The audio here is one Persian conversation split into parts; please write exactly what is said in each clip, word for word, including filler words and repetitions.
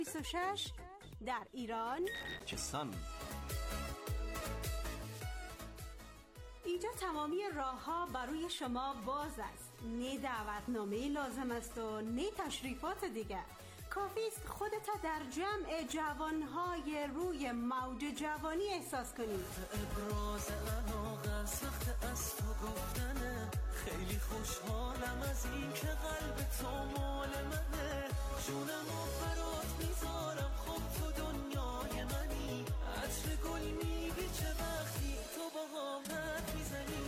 بیست و شش در ایران چسان اینجا تمامی راه ها برای شما باز است. نه دعوتنامه لازم است و نه تشریفات دیگر. کافی است خودت در جمع جوانهای روی موج جوانی احساس کنید. ابراز علاقه سخت از تو گفتنه، خیلی خوشحالم از این که قلب تو مال منه، جونمو برات میذارم، خب تو دنیای منی، عطر گل میبیچه وقتی تو با قامت میزنی.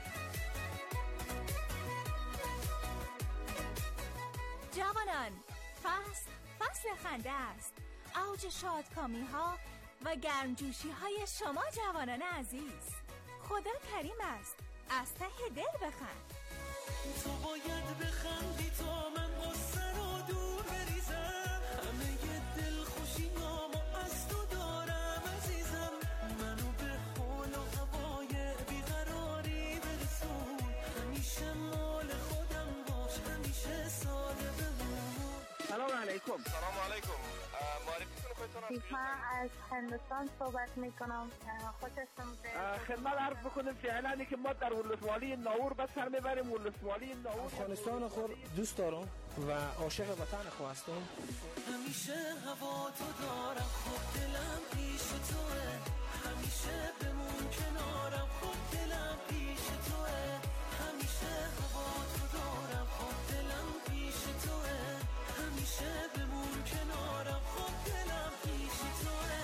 جوانان، فصل فصل خنده است، اوج شادکامی ها و گرمجوشی های شما جوانان عزیز. خدا کریم است، از ته دل بخند. تو باید بخندی تا من غصه رو دور بریزم، همه ی دل خوشی نامو از تو دارم عزیزم، منو به حال و هوای بیقراری برسون، همیشه مال خودم باش، همیشه ساده بمون. سلام علیکم. سلام علیکم. معرفی کنم خودتون. من از هندوستان صحبت میکنم. خوشتون خدمت عرض بکنم فعلا که ما در ولسوالی ناور بس سر میبریم. ولسوالی ناور افغانستان خود دوست دارم و عاشق وطن خود هستم. همیشه هوا تو دارم، خب دلم پیش توه، همیشه بمون کنارم، خب دلم پیش توه، همیشه هوا تو دارم، خب دلم پیش توه، همیشه بمون کنارم، خب دلم پیش توه.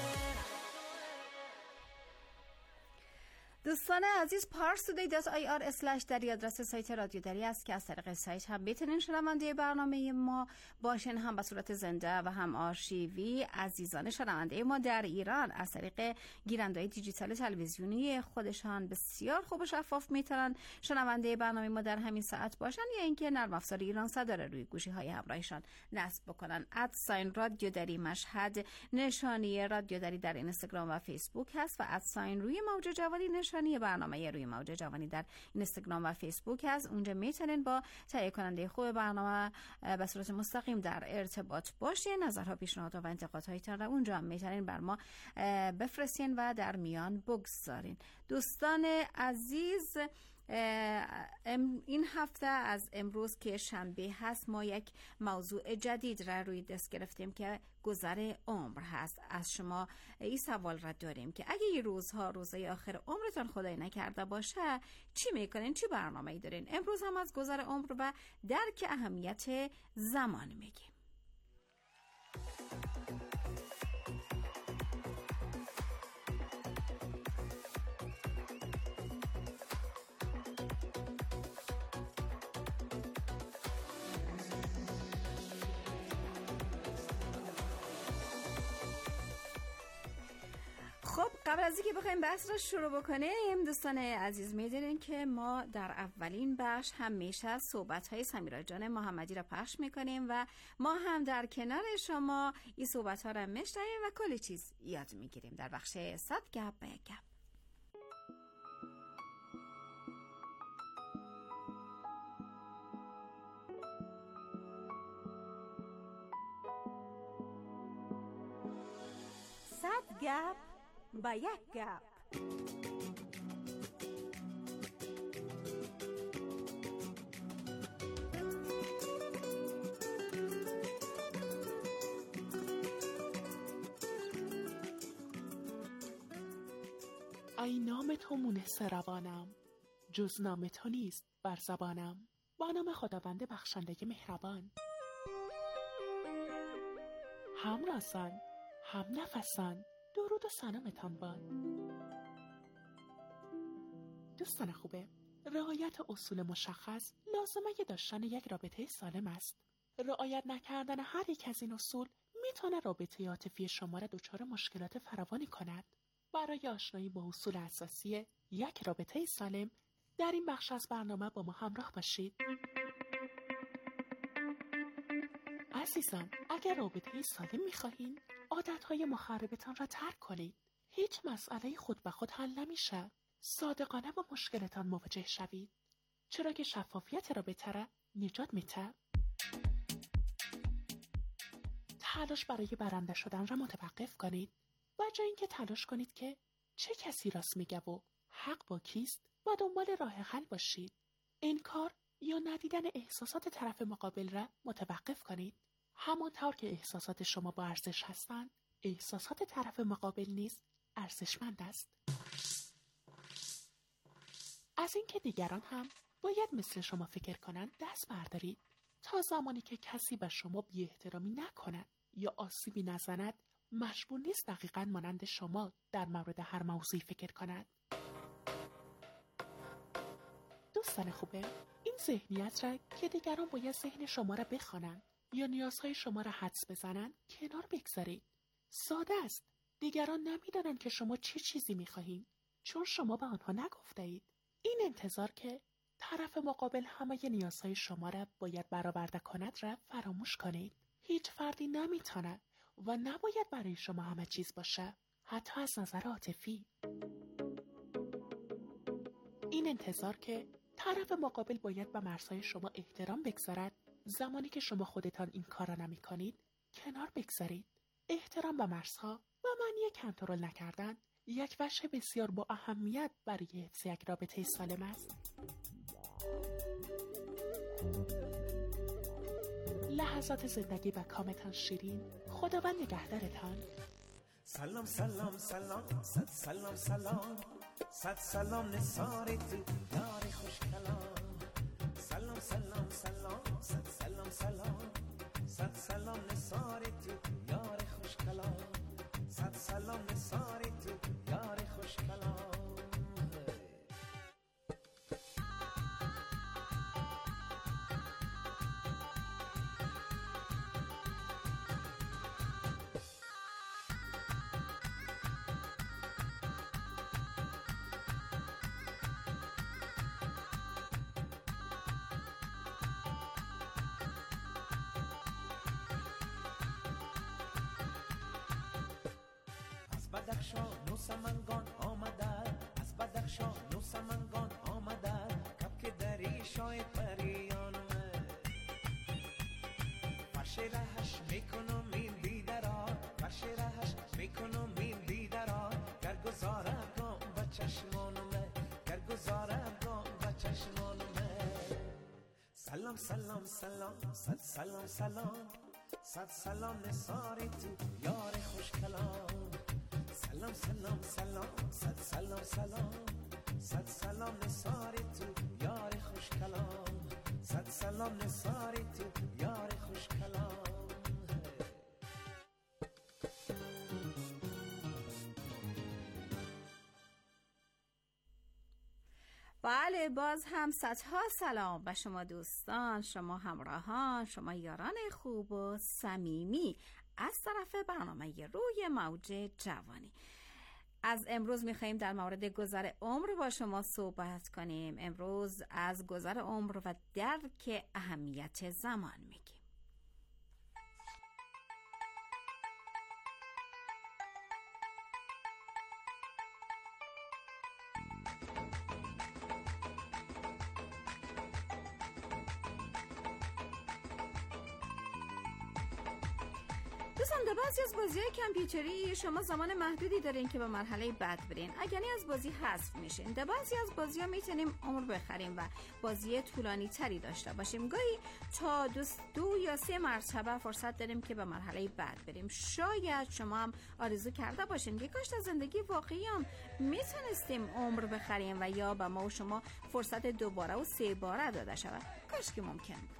دوستان عزیز، پارس تودی دات آی آر اسلش در آدرس سایت رادیو دری است که از طریق سایت هم بتونین شنونده برنامه ما باشین، هم به صورت زنده و هم آرشیوی. عزیزان شنونده ما در ایران از طریق گیرنده‌های دیجیتال تلویزیونی خودشان بسیار خوب و شفاف میتونن شنونده برنامه ما در همین ساعت باشن، یا اینکه نرم افزار ایران صدا رو روی گوشی های همراهشان نصب بکنن. ادساین رادیو دری مشهد نشانی رادیو دری در اینستاگرام و فیسبوک هست و ادساین روی موج جوانی نشانی برنامه روی موج جوانی در اینستاگرام و فیسبوک هست. اونجا میتونین با تهیه کننده خوب برنامه به صورت مستقیم در ارتباط باشین. نظرها، پیشنهادها و انتقادهایتان را اونجا هم میتونین بر ما بفرستین و در میان بگذارین. دوستان عزیز، این هفته از امروز که شنبه هست ما یک موضوع جدید را روی دست گرفتیم که گذر عمر هست. از شما این سوال را داریم که اگه این روزها روزهای آخر عمرتان خدای نکرده باشه چی میکنین؟ چی برنامه‌ای دارین؟ امروز هم از گذر عمر و درک اهمیت زمان میگیم. خب قبل از اینکه بخوایم بحث رو شروع بکنیم، دوستان عزیز میدونین که ما در اولین بخش همیشه صحبت‌های سمیرا جان محمدی را پخش میکنیم و ما هم در کنار شما این صحبت‌ها را میشنویم و کلی چیز یاد میگیریم در بخش صد گپ به یک گپ. صد گپ با یک گپ. ای نام تو مونس روانم، جز نام تو نیست بر زبانم، با نام خداوند بخشنده مهربان. هم راسان هم نفسان، درود و سلامتان باد. دوستان خوبه، رعایت اصول مشخص لازمه داشتن یک رابطه سالم است. رعایت نکردن هر یک از این اصول میتونه رابطه عاطفی شما را دچار مشکلات فراوانی کند. برای آشنایی با اصول اساسی یک رابطه سالم در این بخش از برنامه با ما همراه باشید. عزیزان، اگر رابطه سالم میخواهید عادتهای مخربتان را ترک کنید. هیچ مسئله خود به خود حل نمیشه. صادقانه با مشکلتان مواجه شوید، چرا که شفافیت رابطه را نجات میده. تلاش برای برنده شدن را متوقف کنید و جای اینکه تلاش کنید که چه کسی راست میگه و حق با کیست و دنبال راه حل باشید. انکار یا ندیدن احساسات طرف مقابل را متوقف کنید. همانطور که احساسات شما با ارزش هستند، احساسات طرف مقابل نیز ارزشمند است. از اینکه دیگران هم باید مثل شما فکر کنند دست بردارید. تا زمانی که کسی به شما بی احترامی نکند یا آسیبی نزند، مجبور نیست دقیقاً مانند شما در مورد هر موضوعی فکر کند. دوستان خوبه، این ذهنیت را که دیگران باید ذهن شما را بخوانند یا نیازهای شما را حدس بزنند کنار بگذارید. ساده است. دیگران نمیدانند که شما چه چیزی میخواهید چون شما به آنها نگفته اید. این انتظار که طرف مقابل همه نیازهای شما را باید برآورده کند را فراموش کنید. هیچ فردی نمیتواند و نباید برای شما همه چیز باشه، حتی از نظر عاطفی. این انتظار که طرف مقابل باید به مرزهای شما احترام بگذارد، زمانی که شما خودتان این کار را نمی کنید کنار بگذارید. احترام به مرزها و معنی کنترل نکردن یک وجه بسیار با اهمیت برای حفظ یک رابطه سالم است. لحظات زندگی به کامتان شیرین. خداوند نگهدارتان. سلام سلام سلام صد سلام سلام صد سلام نثار تو یار خوش کلام. سلام سلام سلام صد سلام سلام صد سلام نثار تو یار خوش کلام. صد سلام نثار تو یار خوش کلام. بدخشان و سمنگان آمدد، از بدخشان و سمنگان آمدد، کبک دری شای پریان اومد. فرش رهش میکنم این دیدرا، فرش رهش میکنم این دیدرا، گرگزاره گام و چشمان اومد، گرگزاره گام و چشمان اومد. سلام سلام سلام صد سلام سلام صد سلام نثار تو یار خوش کلام. سلام سلام سلام صد سلام سلام صد سلام نثار تو یار خوش کلام. صد سلام نثار تو یار خوش کلام. بله، باز هم صدها سلام به شما دوستان، شما همراهان، شما یاران خوب و صمیمی از طرف برنامه روی موج جوانی. از امروز میخواییم در مورد گذر عمر با شما صحبت کنیم. امروز از گذر عمر و درک اهمیت زمان میگیم. دوستان، در بعضی از بازی‌های کامپیوتری شما زمان محدودی دارین که به مرحله بعد برین، اگر نه از بازی حذف میشین. در بعضی از بازی‌ها میتونیم عمر بخریم و بازی طولانی تری داشته باشیم. گاهی تا دو, دو یا سه مرتبه فرصت داریم که به مرحله بعد بریم. شاید شما هم آرزو کرده باشین که کاش در زندگی واقعی هم میتونستیم عمر بخریم و یا به ما و شما فرصت دوباره و سه باره داده شود. کاش که ممکن بود.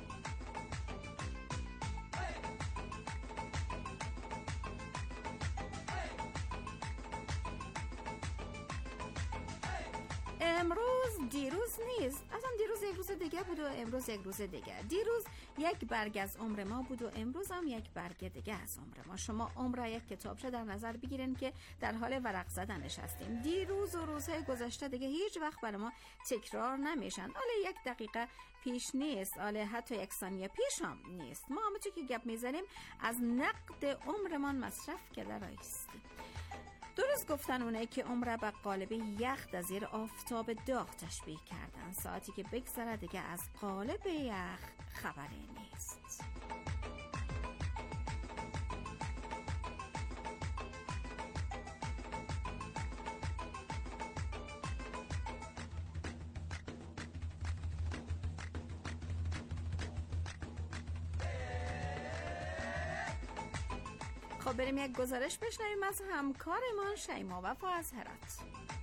امروز دیروز نیست، اصلا دیروز یک روز دیگه بود و امروز یک روز دیگه. دیروز یک برگ از عمر ما بود و امروز هم یک برگ دیگه از عمر ما. شما عمر یک کتابچه در نظر بگیرین که در حال ورق زدنش هستیم. دیروز و روزهای گذشته دیگه هیچ وقت برای ما تکرار نمیشن. حالا یک دقیقه پیش نیست، حالا حتی یک ثانیه پیش هم نیست. ما همه چی که گپ میزنیم از نقد عمرمان مصرف کرده رایستیم. درست گفتن اونه که عمر به قالب یخ در زیر آفتاب داغ تشبیه کردن. ساعتی که بگذره دیگه از قالب یخ خبری نیست. خب بریم یک گزارش بشنویم از همکارمان شیما وفا از هرات.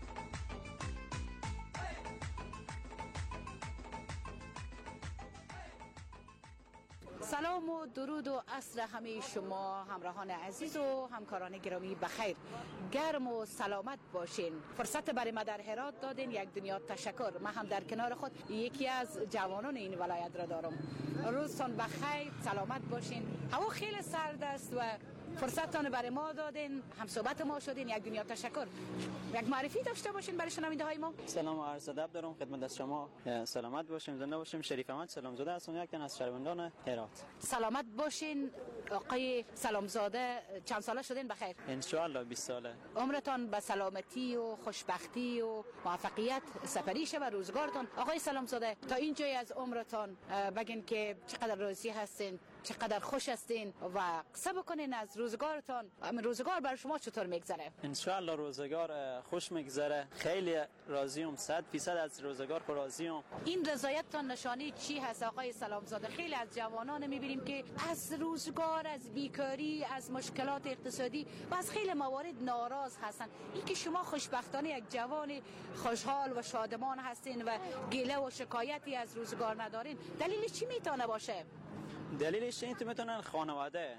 سلام و درود و عصر همه شما همراهان عزیز و همکاران گرامی بخیر، گرم و سلامت باشین. فرصت برای ما در هرات دادین، یک دنیا تشکر. من هم در کنار خود یکی از جوانان این ولایت را دارم. روزتان بخیر، سلامت باشین. هوا خیلی سرد است و فرصتتان برای ما دادین، هم صحبت ما شدین، یک دنیا تشکر. یک معرفی داشته باشین برای شنونده های ما. سلام و عرض ادب دارم خدمت از شما. سلامت باشیم، زنده باشیم. شریف احمد سلامزاده هستم، یک تن از شهروندان هرات. سلامت باشین آقای سلامزاده. چند ساله شدین بخیر؟ ان شاء الله بیست ساله. عمرتان به سلامتی و خوشبختی و موفقیت سپری شه و روزگارتان. آقای سلامزاده تا این جای از عمرتان بگین که چقدر راضی هستین، چقدر خوش هستین و قصه بکنین از روزگارتان. روزگار بر شما چطور میگذره؟ ان شاء الله روزگار خوش میگذره، خیلی راضیم، صد فیصد از روزگار راضیم. این رضایتتان نشانی چی هست آقای سلامزاده؟ خیلی از جوانان میبینیم که از روزگار، از بیکاری، از مشکلات اقتصادی و از خیلی موارد ناراض هستن. این که شما خوشبختانه یک جوان خوشحال و شادمان هستین و گله و شکایتی از روزگار ندارین، دلیل چی میتونه باشه؟ دلیلش این که میتونن خانواده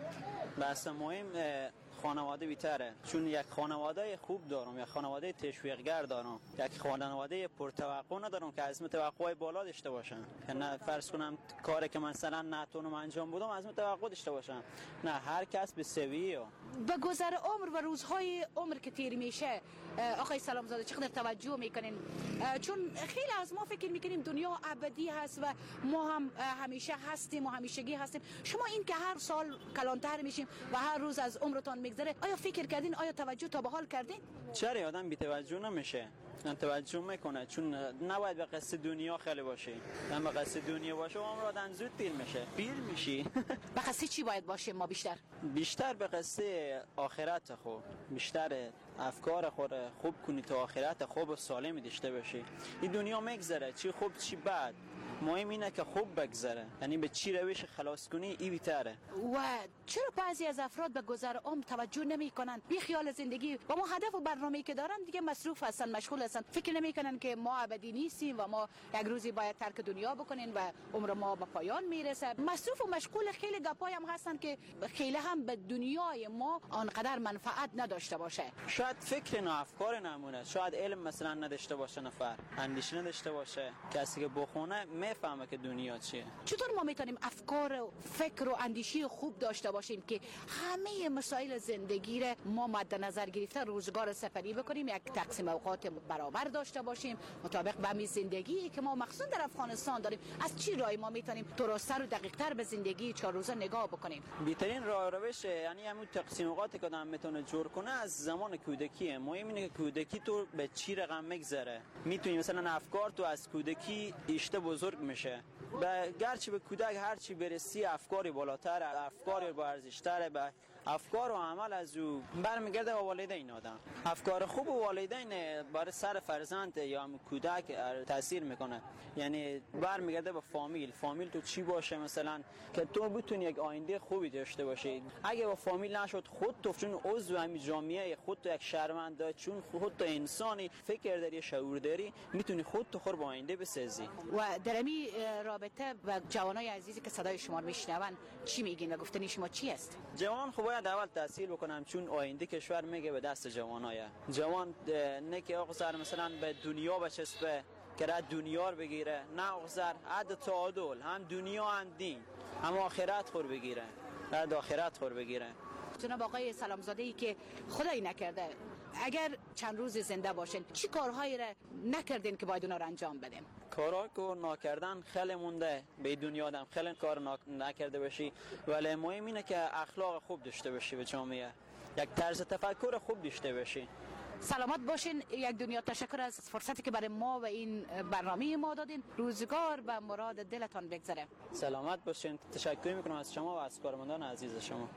بس مهم خانواده بیتره، چون یک خانواده خوب دارم، یک خانواده تشویقگر دارم، یک خانواده پرتوقع ندارم که از توقعای بالا داشته باشن. نه فرض کنم کاری که مثلا نتونم انجام بدم از توقع داشته باشم، نه هر کس به سویه. به گذر عمر و روزهای عمر که تیر میشه آقای سلامزاده چقدر توجه میکنین؟ چون خیلی از ما فکر میکنیم دنیا ابدی هست و ما هم همیشه هستیم و همیشگی هستیم. شما این که هر سال کلانتر میشیم و هر روز از عمرتان میگذره، آیا فکر کردین؟ آیا توجه تا به حال کردین؟ چرا آدم بی توجه نمیشه؟ توجه میکنه، چون نباید به قصد دنیا خیلی باشه. من به قصد دنیا باشه عمر آدم زود پیر میشه. پیر میشی. به قصد چی باید باشه ما بیشتر؟ بیشتر به قصد آخرت خوب، بیشتر افکار خود خوب کنی تا آخرت خوب و سالم داشته باشی. این دنیا میگذره، چی خوب چی بد، مهم اینه که خوب بگذره، یعنی به چی روش خلاص کنی این بیتره. و چرا بعضی از افراد به گذر عمر توجه نمیکنن؟ بی خیال زندگی و ما هدف و برنامه‌ای که دارن دیگه مصروف هستن، مشغول هستن، فکر نمیکنن که ما ابدی نیستیم و ما یک روزی باید ترک دنیا بکنیم و عمر ما به پایان میرسه. مصروف و مشغول خیلی گپای هم هستن که خیلی هم به دنیای ما آنقدر منفعت نداشته باشه. شاید فکر نه، افکار نمونه، شاید علم مثلا نداشته باشه، نفر اندیشه نداشته باشه. کسی که بخونه میفهمه که دنیا چیه. چطور ما میتونیم افکار و فکر و اندیشه خوب داشته باشیم که همه مسائل زندگی را ما مد نظر گرفته روزگار سپری بکنیم، یک تقسیم اوقات برابر داشته باشیم مطابق به همین زندگی که ما مخصوصا در افغانستان داریم؟ از چی راهی ما میتونیم درست‌تر و دقیق‌تر به زندگی چهار روزه نگاه بکنیم؟ بهترین راه روش یعنی همون تقسیم اوقاتی که آدم میتونه جور کنه از زمان کودکیه. مهم اینه که کودکی تو به چی رقم میگذره. میتونی مثلا افکار تو از کودکی اشته بزرگ میشه. به گرچه به کودک هر چی برسی افکاری بالاتر، افکاری با ارزش‌تر، به افکار و عمل از او برمیگرده به والدین. آدم افکار خوب و والدین برای سر فرزند یا هم کودک تاثیر میکنه، یعنی برمیگرده به فامیل. فامیل تو چی باشه مثلا که تو بتونی یک آینده خوبی داشته باشی. اگه با فامیل نشد، خود تو چون عضو همین جامعه، خود تو یک شهروند، چون خود تو انسانی فکر داری، شعور داری، میتونی خود تو خور با آینده بسازی. و در این رابطه و جوانای عزیزی که صدای شما رو میشنون چی میگین و گفتنی شما چی است؟ جوان خب باید اول تحصیل بکنم، چون آینده کشور میگه به دست جوانایه. جوان نه که آقا مثلا به دنیا بچسبه که رد دنیا رو بگیره، نه آقا عد تعادل، هم دنیا هم دین، هم آخرت خور بگیره، رد آخرت خور بگیره. جناب آقای سلامزاده ای که خدایی نکرده اگر چند روز زنده باشین، چی کارهایی را نکردین که باید اونا رو انجام بدیم؟ کارا که نکردن خیلی مونده به دنیا آدم، خیلی کار نکرده باشی، ولی مهم اینه که اخلاق خوب داشته باشی به جامعه، یک طرز تفکر خوب داشته باشی. سلامت باشین. یک دنیا تشکر از فرصتی که برای ما و این برنامه ما دادین. روزگار و مراد دلتان بگذره. سلامت باشین. تشکر میکنم از شما و از کارمندان عزیز شما.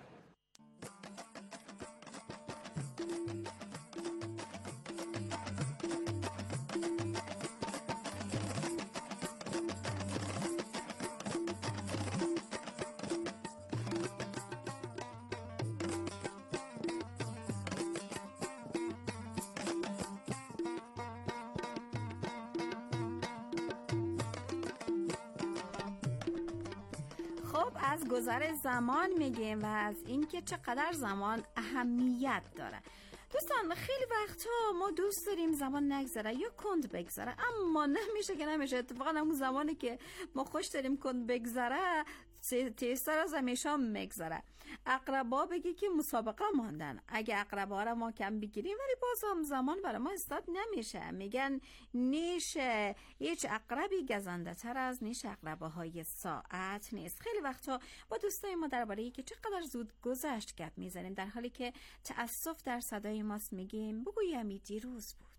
از گذر زمان میگیم و از اینکه چقدر زمان اهمیت داره. دوستان خیلی وقتا ما دوست داریم زمان نگذره یا کند بگذره، اما نمیشه که نمیشه. اتفاقا همون زمانی که ما خوش داریم کند بگذره تیزتر از همیشه میگذره. اقربا بگی که مسابقه ماندن، اگه اقربا را ما کم بگیریم ولی باز هم زمان برای ما استاد نمیشه. میگن نیش هیچ اقربی گزنده تر از نیش اقرباهای ساعت نیست. خیلی وقتا با دوستای ما درباره اینکه چقدر زود گذشت گپ میزنیم، در حالی که تأسف در صدای ماست میگیم بگویمی دیروز بود.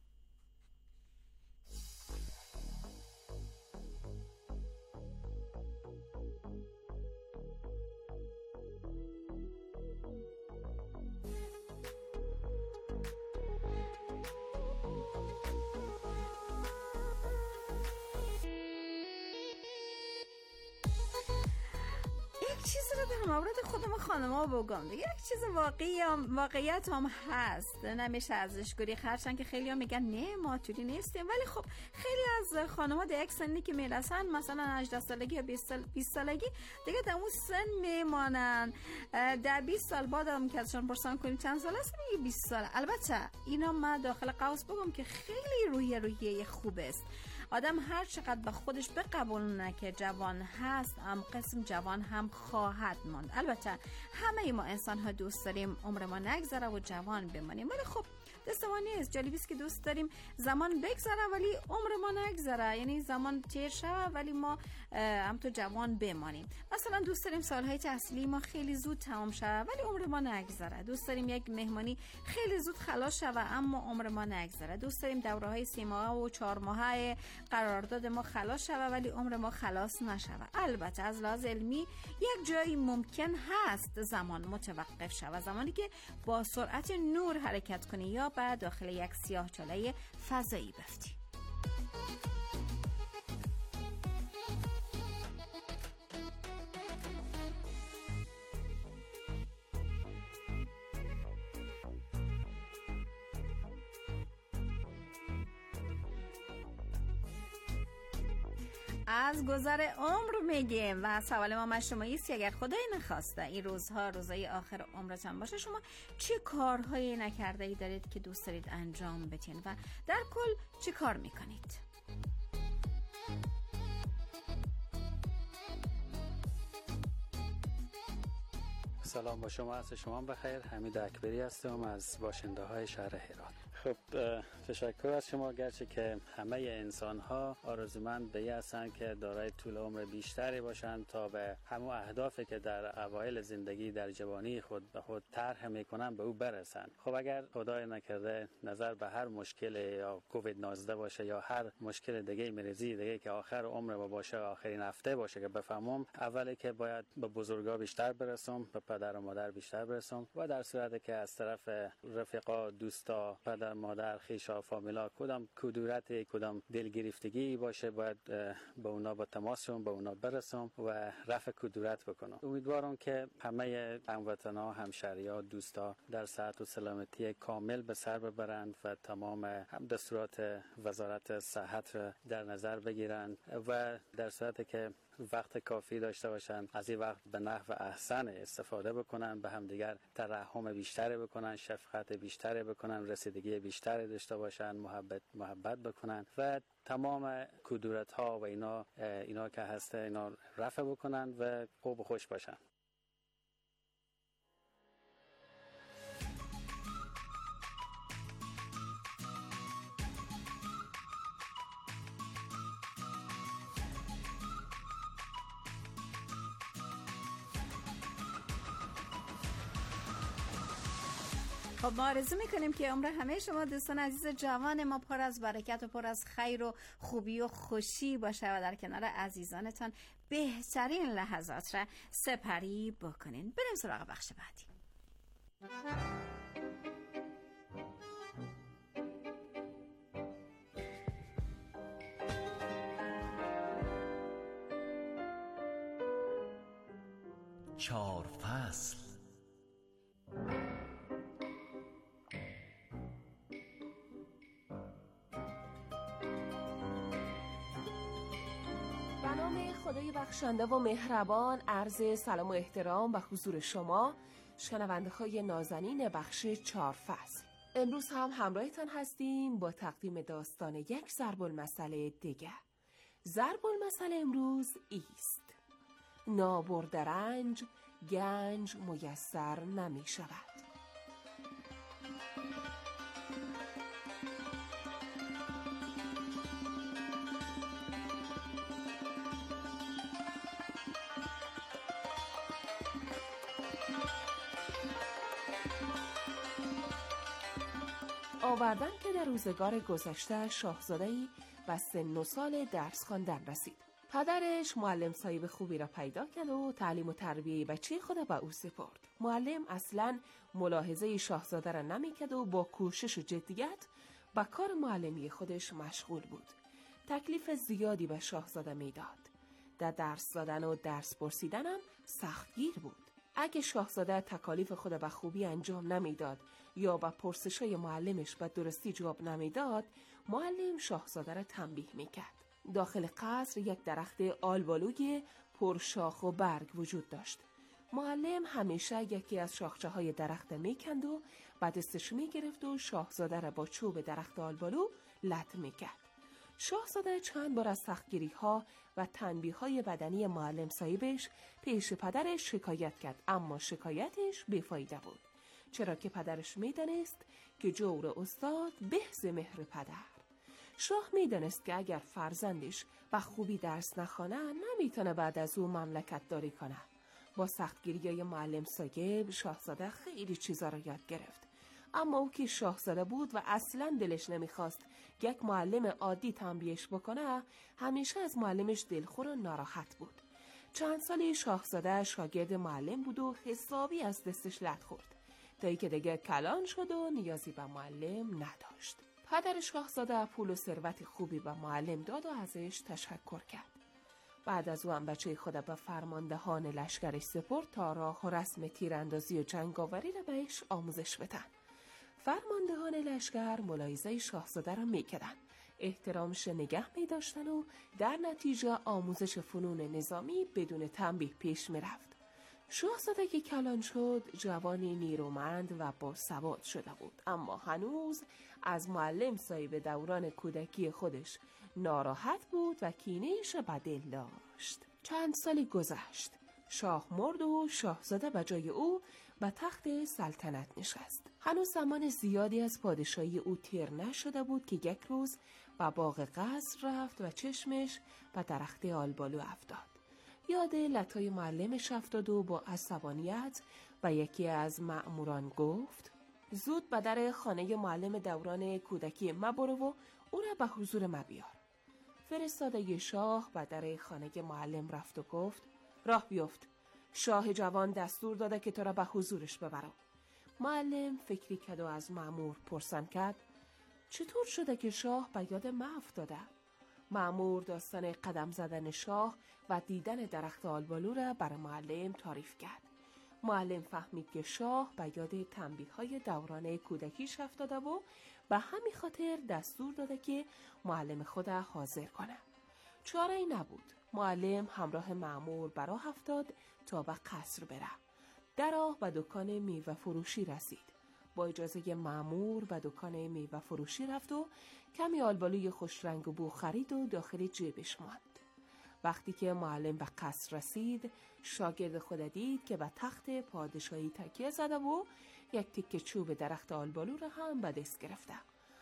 چیزی رو در مورد خودم خانم‌ها بگم دیگه، یک چیز واقعی هم واقعیت هم هست، نمیشه ازش گریخت. هرچند که خیلی ها میگن نه ما طوری نیستیم، ولی خب خیلی از خانم‌ها در یک سنی که میرسن، مثلا هجده سالگی یا بیست سال بیست سالگی دیگه در اون سن میمانن. در بیست سال بعد هم که ازشون پرسان کنیم چند سال هست میگه بیست سال. البته اینا ما داخل قوس بگم که خیلی رویه رویه خوب است. آدم هر چقدر به خودش بقبولونه که جوان هست، هم قسم جوان هم خواهد ماند. البته همه ما انسان ها دوست داریم عمر ما نگذره و جوان بمانیم، ولی خب دست ما نیست. جالبیست که دوست داریم زمان بگذره ولی عمر ما نگذره، یعنی زمان تیر شوه ولی ما هم تو جوان بمانیم. مثلا دوست داریم سالهای تحصیلی ما خیلی زود تمام شوه ولی عمر ما نگذره. دوست داریم یک مهمانی خیلی زود خلاص شوه اما عمر ما نگذره. دوست داریم دوره‌های سه ماهه و چهار ماهه قرارداد ما خلاص شوه ولی عمر ما خلاص نشوه. البته از لحاظ علمی یک جایی ممکن هست زمان متوقف شوه، زمانی که با سرعت نور حرکت کنی یا بعد داخل یک سیاهچاله فضایی بفتی. از گذر عمر میگیم و سوال ما شمایی است که اگر خدای نخواسته این روزها روزای آخر عمرتان باشه، شما چه کارهایی نکرده ای دارید که دوست دارید انجام بدین و در کل چه کار میکنید؟ سلام با شما، از شما بخیر. حمید اکبری هستم از باشنده های شهر هرات. خب تشکر از شما. گرچه که همه انسان ها آرزومند به این هستند که دارای طول عمر بیشتری باشند تا به همون اهدافی که در اوایل زندگی در جوانی خود به خود طرح میکنن به او برسند. خب اگر خدای نکرده نظر به هر مشکل یا کووید نوزده باشه یا هر مشکل دیگه مریضی دیگه که آخر عمر ما باشه، آخرین هفته باشه، که بفهمم اولی که باید به بزرگا بیشتر برسم، به پدر و مادر بیشتر برسم و در صورتی که از طرف رفقا، دوستا، پدر، مادر، خیشا، فامیلا کدام کدورت کدام دلگرفتگی باشه باید به اونا با تماس شم، به اونا برسم و رفع کدورت بکنم. امیدوارم که همه هموطنا، همشهری‌ها، دوستا در صحت و سلامتی کامل به سر ببرند و تمام هم دستورات وزارت صحت در نظر بگیرند و در صورتی که وقت کافی داشته باشند از این وقت به نحو احسن استفاده بکنن، به هم دیگر ترحم بیشتری بکنن، شفقت بیشتری بکنن، رسیدگی بیشتری داشته باشن، محبت محبت بکنن و تمام کدورت ها و اینا اینا که هسته اینا رفع بکنن و خوب و خوش باشن. خب ما آرزو میکنیم که عمر همه شما دوستان عزیز جوان ما پر از برکت و پر از خیر و خوبی و خوشی باشه و در کنار عزیزانتان بهترین لحظات را سپری بکنین. بریم سراغ بخش بعدی. چهار فصل. نام خدای بخشنده و مهربان عرض سلام و احترام و حضور شما شنونده های نازنین بخش چهار فصل. امروز هم همراهتان هستیم با تقدیم داستان یک ضرب المثل دیگر. ضرب المثل امروز ایست: نابرده رنج گنج میسر نمی شود. آوردن که در روزگار گذشته شاهزاده‌ای و سن و سال درس خواندن رسید. پدرش معلم صاحب خوبی را پیدا کرد و تعلیم و تربیه بچه خود به او سپرد. معلم اصلاً ملاحظه شاهزاده را نمی‌کرد و با کوشش و جدیت به کار معلمی خودش مشغول بود. تکلیف زیادی به شاهزاده میداد. در درس دادن و درس پرسیدن هم سختگیر بود. اگه شاهزاده تکالیف خود به خوبی انجام نمیداد یا به پرسش‌های معلمش به درستی جواب نمیداد، معلم شاهزاده را تنبیه میکرد. داخل قصر یک درخت آلبالوی پرشاخ و برگ وجود داشت. معلم همیشه یکی از شاخچه‌های درخت میکند و به دستش میگرفت و شاهزاده را با چوب درخت آلبالو لط میکرد. شاهزاده چند بار از سختگیری‌ها و تنبیه‌های بدنی معلم صاحبش پیش پدرش شکایت کرد، اما شکایتش بیفایده بود، چرا که پدرش میدانست که جور استاد به ز مهر پدر. شاه میدانست که اگر فرزندش به خوبی درس نخوانه نمیتونه بعد از او مملکت داری کنه. با سختگیری‌های معلم صاحب شاهزاده خیلی چیزا رو یاد گرفت، اما او که شاهزاده بود و اصلاً دلش نمیخواست یک معلم عادی تنبیهش بکنه، همیشه از معلمش دلخور و ناراحت بود. چند سالی شاهزاده شاگرد معلم بود و حسابی از دستش لط خورد، تا اینکه دیگه کلان شد و نیازی به معلم نداشت. پدر شاهزاده پول و ثروت خوبی به معلم داد و ازش تشکر کرد. بعد از او هم بچه خود به فرماندهان لشکرش سپرد تا راه و رسم تیراندازی و جنگاوری را بهش آموزش بدن. فرماندهان لشکر ملاحظه شاهزاده را میکردن، احترامش نگه میداشتن و در نتیجه آموزش فنون نظامی بدون تنبیه پیش میرفت. شاهزاده که کلان شد جوانی نیرومند و با سواد شده بود، اما هنوز از معلم صاحب دوران کودکی خودش ناراحت بود و کینه‌اش به دل داشت. چند سالی گذشت، شاه مرد و شاهزاده به جای او به تخت سلطنت نشست. هنوز زمان زیادی از پادشاهی او تیر نشده بود که یک روز به باغ قصر رفت و چشمش به درخت آلبالو افتاد. یاد لطای معلمش افتاد و با عصبانیت به یکی از مأموران گفت: زود به در خانه معلم دوران کودکی ما برو و او را به حضور ما بیار. فرستاده شاه به در خانه معلم رفت و گفت: راه بیفت، شاه جوان دستور داده که تو را به حضورش ببرم. معلم فکری کرد و از مأمور پرسان کرد: چطور شده که شاه به یاد ما افتاده؟ مأمور داستان قدم زدن شاه و دیدن درخت آلبالو را برای معلم تعریف کرد. معلم فهمید که شاه به یاد تنبیه‌های دوران کودکیش افتاده و به همین خاطر دستور داده که معلم خود حاضر کنه. چاره‌ای نبود. معلم همراه مأمور به راه افتاد تا به قصر بره. در راه به دکان میوه فروشی رسید. با اجازه مأمور به دکان میوه فروشی رفت و کمی آلبالوی خوش رنگ و بو خرید و داخل جیبش ماند. وقتی که معلم به قصر رسید، شاگرد خود دید که به تخت پادشاهی تکیه زده و یک تکه چوب درخت آلبالو را هم به دست گرفته.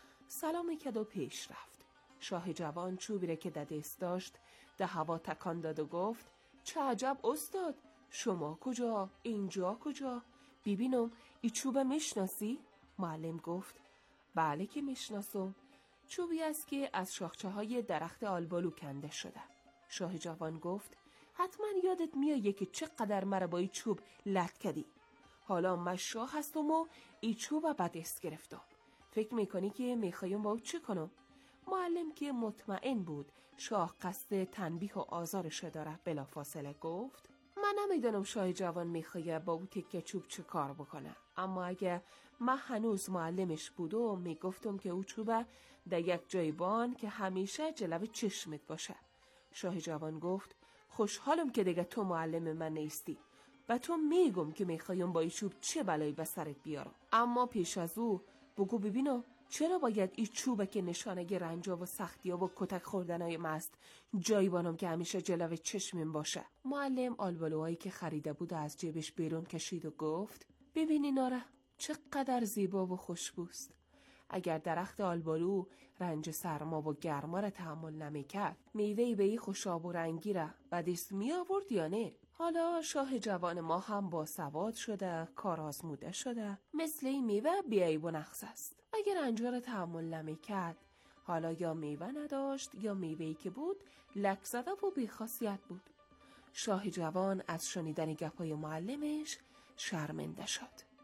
سلام کرد و پیش رفت. شاه جوان چوبی را که در دست داشت در هوا تکان داد و گفت: چه عجب استاد، شما کجا؟ اینجا کجا؟ ببینم این چوب میشناسی؟ معلم گفت: بله که میشناسم. چوبی است که از شاخچه های درخت آلبالو کنده شده. شاه جوان گفت: حتما یادت میاد که چقدر مرا با این چوب لط کردی. حالا من شاه هستم و این چوب به دست گرفتم. فکر میکنی که میخوایم با او چه کنم؟ معلم که مطمئن بود شاه قصد تنبیه و آزارش داره بلافاصله گفت: من نمیدونم شاه جوان میخواه با او تکه چوب چه کار بکنه، اما اگه من هنوز معلمش بودم میگفتم که او چوبه در یک جای بان که همیشه جلوی چشمت باشه. شاه جوان گفت خوشحالم که دیگه تو معلم من نیستی و تو میگم که میخوایم با این چوب چه بلایی به سرت بیارم. اما پیش از او بگو ببینم چرا باید این چوبه که نشانه رنجا و سختیا و کتک خوردنای ماست جایی بانم که همیشه جلوه چشمم باشه؟ معلم آلبالوهایی که خریده بود از جیبش بیرون کشید و گفت ببینی ناره چقدر زیبا و خوشبوست. اگر درخت آلبالو رنج سرما و گرما را تحمل نمیکرد میوهی به این خوشاب و رنگی را بدست می آورد یا نه؟ حالا شاه جوان ما هم با سواد شده، کار آزموده شده، مثل این میوه بیعیب و نقص است. اگر رنج را تحمل نمیکرد حالا یا میوه نداشت یا میوهی که بود لک زده و بی‌خاصیت بود. شاه جوان از شنیدن گپای معلمش شرمنده شد.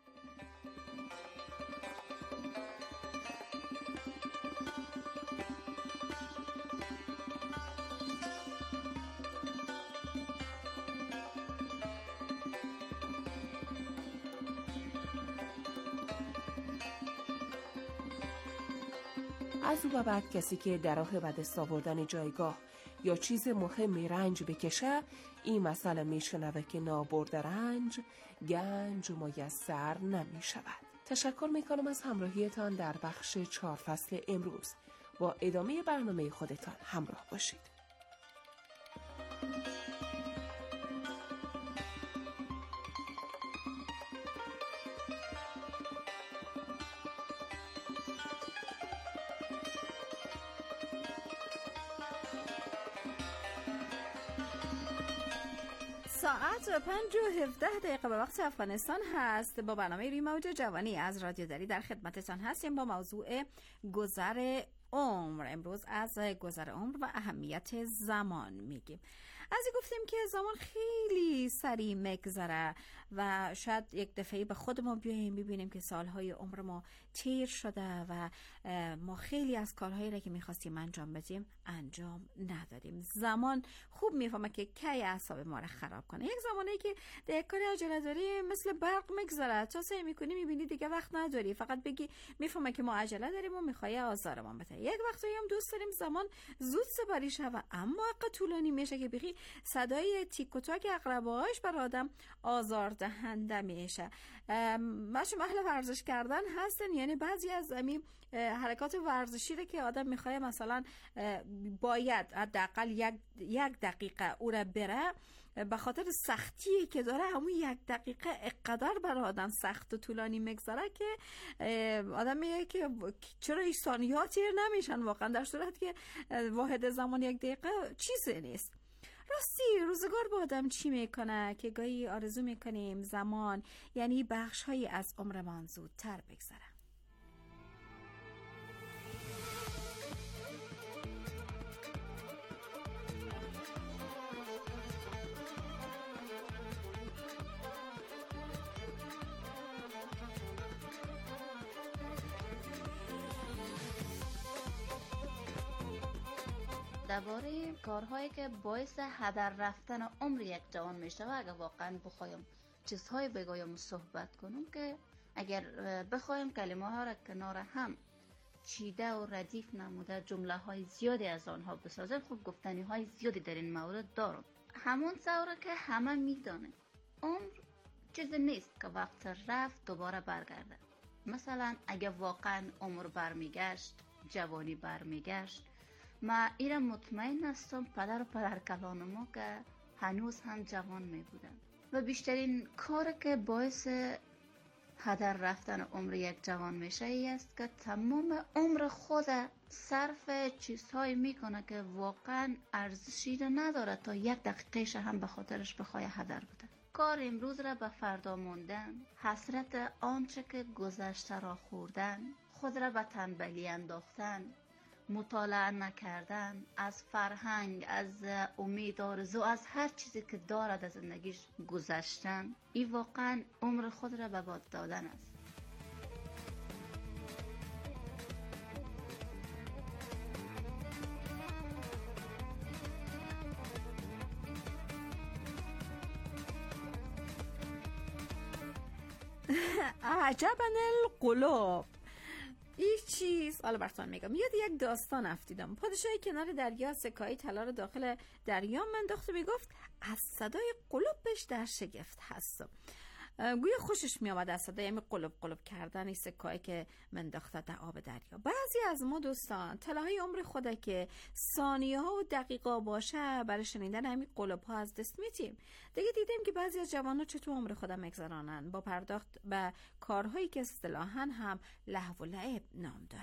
از او بعد کسی که در راه به دست آوردن جایگاه یا چیز مهمی رنج بکشه این مسئله میشنوه که نابرد رنج گنج میسر نمی شود. تشکر میکنم از همراهیتان در بخش چهار فصل امروز. با ادامه برنامه خودتان همراه باشید. ساعت پنج و هفده دقیقه به وقت افغانستان هست. با برنامه روی موج جوانی از رادیو دری در خدمتتان هستیم با موضوع گذر عمر. امروز از گذر عمر و اهمیت زمان میگیم. از این گفتیم که زمان خیلی سریع میگذره و شاید یک دفعه به خود ما بیاییم ببینیم که سالهای عمر ما تیر شده و ما خیلی از کارهایی را که میخواستیم انجام بدیم انجام ندادیم. زمان خوب میفهمه که کی اعصاب ما را خراب کنه. یک زمانی که در کار عجله داری مثل برق میگذره، تا سعی میکنی میبینی دیگه وقت نداری، فقط بگی میفهمه که ما عجله داریم و میخوای آزارمان بده. یک وقتی هم دوست داریم زمان زود سپری شه و اما حق طولانی میشه که بگی صدای تیک و تاک عقربه‌هاش بر آدم آزار دهنده میشه. بچه محل ورزش کردن هستن، یعنی بعضی از امی حرکات ورزشی رو که آدم میخواه مثلا باید حداقل یک یک دقیقه او را بره، به خاطر سختی که داره همون یک دقیقه اقدر برای آدم سخت و طولانی میگذره که آدم میگه که چرا این ثانیه‌ها تیر نمیشن، واقعا در صورت که واحد زمان یک دقیقه چیزی نیست. راستی روزگار با آدم چی میکنه که گاهی آرزو میکنیم زمان یعنی بخش هایی از عمرمان زودتر بگذره. درباره کارهایی که باعث هدر رفتن عمر یک جوان میشه و اگر واقعا بخوایم چیزهای بگویم صحبت کنم که اگر بخوایم کلمه ها را کنار هم چیده و ردیف نموده جمله های زیادی از آنها بسازیم، خب گفتنی های زیادی در این مورد دارم. همون طوره که همه میدانه عمر چیز نیست که وقت رفت دوباره برگرده. مثلا اگر واقعا عمر برمیگشت، جوانی برمیگشت، ما ایرا مطمئن هستم پدر و پدر کلان ما که هنوز هم جوان می بودن و بیشترین کار که باعث هدر رفتن عمر یک جوان میشه ای است که تمام عمر خود صرف چیزهایی میکنه که واقعا ارزشی را نداره تا یک دقیقهش هم به خاطرش بخواه هدر بده. کار امروز را به فردا موندن، حسرت آنچه که گذشته را خوردن، خود را به تنبلی انداختن، مطالعه نکردن، از فرهنگ، از امید، آرزو، از هر چیزی که دارد از زندگیش گذشتن، این واقعا عمر خود را به باد دادن است. عجبا القلوب. این چیز حالا براتون میگم. یاد یک داستان افتیدم. پادشاهی کنار دریا سکه‌های طلا رو داخل دریا منداخت و میگفت از صدای قلوبش در شگفت هست. گویا خوشش می آمد از صدای همین قلوب قلوب کردن این سکه‌ای که منداخته در آب دریا. بعضی از ما دوستان طلاهای عمر خدا که ثانیه ها و دقیقا باشه برای شنیدن همین قلوب ها از دست میتیم. دیگه دیدیم که بعضی از جوانان چطور عمر خدا میگذرانن با پرداخت به کارهایی که اصطلاحاً هم لهو و لعب نام دارن.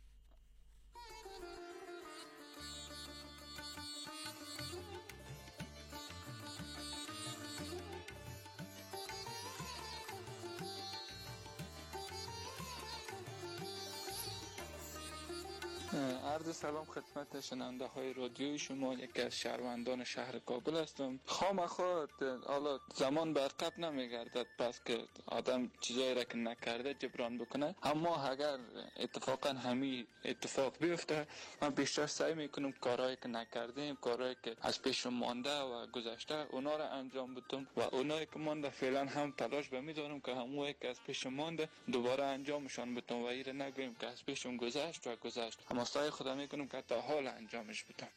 عرض سلام خدمت شنونده های رادیوی شما. یکی از شهروندان شهر کابل هستم. خامخواد حالا زمان به عقب نمیگردد، پس که آدم چیزایی را که نکرده جبران بکنه. اما اگر اتفاقا همین اتفاق بیفته، من بیشتر سعی میکنم کارهایی که نکردیم، کارهایی که از پیش مانده و گذشته اونا را انجام بدم و اونایی که مانده فعلا هم تلاش بمیدارم که همونایی که از پیش مانده دوباره انجامشان بدم و ایره نگویم که از پیشم گذشت و گذشت. اما سعی خدا میکنم که تا حال انجامش بدم.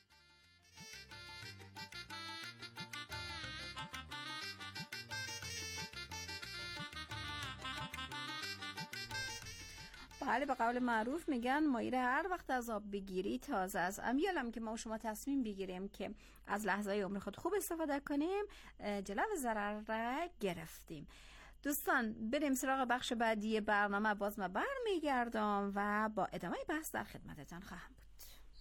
بله، به قول معروف میگن مایره هر وقت از آب بگیری تازه است. امیالم که ما و شما تصمیم بگیریم که از لحظه عمر خود خوب استفاده کنیم، جلو ضرر را گرفتیم. دوستان بریم سراغ بخش بعدی برنامه. باز ما برمیگردم و با ادامه بحث در خدمتتان خواهم بود.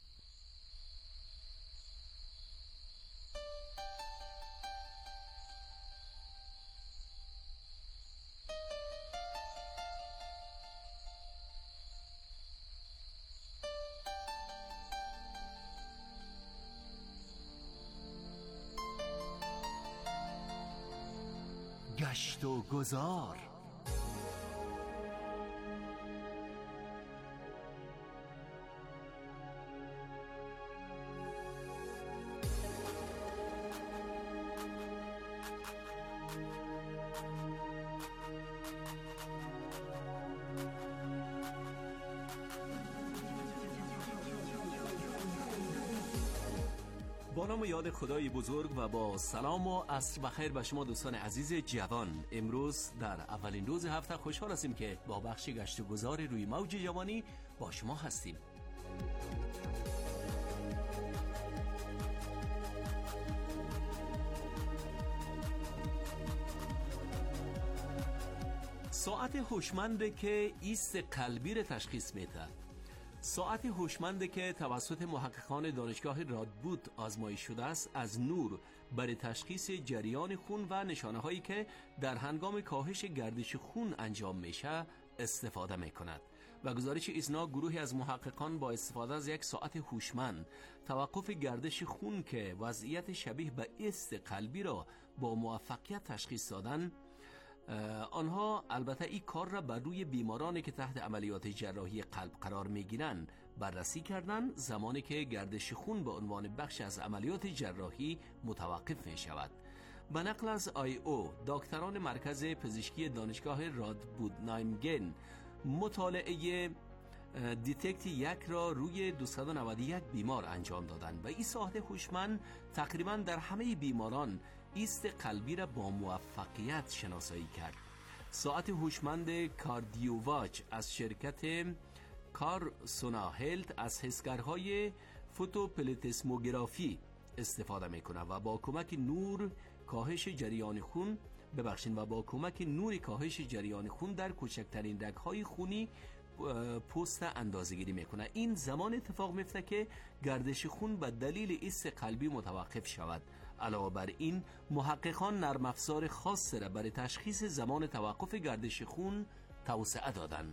گشت و گذار. با نام یاد خدای بزرگ و با سلام و عصر بخیر به شما دوستان عزیز جوان. امروز در اولین روز هفته خوشحال هستیم که با بخش گشت و گذار روی موج جوانی با شما هستیم. ساعت هوشمند که ایست قلبی را تشخیص میده. ساعت هوشمند که توسط محققان دانشگاه رادبود آزمایش شده است، از نور برای تشخیص جریان خون و نشانه هایی که در هنگام کاهش گردش خون انجام میشه استفاده میکند. و گزارش ایسنا گروهی از محققان با استفاده از یک ساعت هوشمند توقف گردش خون که وضعیت شبیه به ایست قلبی را با موفقیت تشخیص دادن، آنها البته این کار را بر روی بیمارانی که تحت عملیات جراحی قلب قرار میگیرن بررسی کردن، زمانی که گردش خون به عنوان بخش از عملیات جراحی متوقف می شود. به نقل از آی او، دکتران مرکز پزشکی دانشگاه رادبود نایمگن مطالعه دیتکت یک را روی دویست و نود و یک بیمار انجام دادند و این ساعت هوشمند تقریبا در همه بیماران ایست قلبی را با موفقیت شناسایی کرد. ساعت هوشمند کاردیوواچ از شرکت کارسونا هلت از حسگرهای فوتوپلتسموگرافی استفاده میکنه و با کمک نور کاهش جریان خون ببخشید و با کمک نور کاهش جریان خون در کوچکترین رگ‌های خونی پوست اندازه‌گیری میکنه. این زمان اتفاق میفته که گردش خون به دلیل ایست قلبی متوقف شود. علاوه بر این، محققان نرم افزار خاص را برای تشخیص زمان توقف گردش خون توسعه دادند.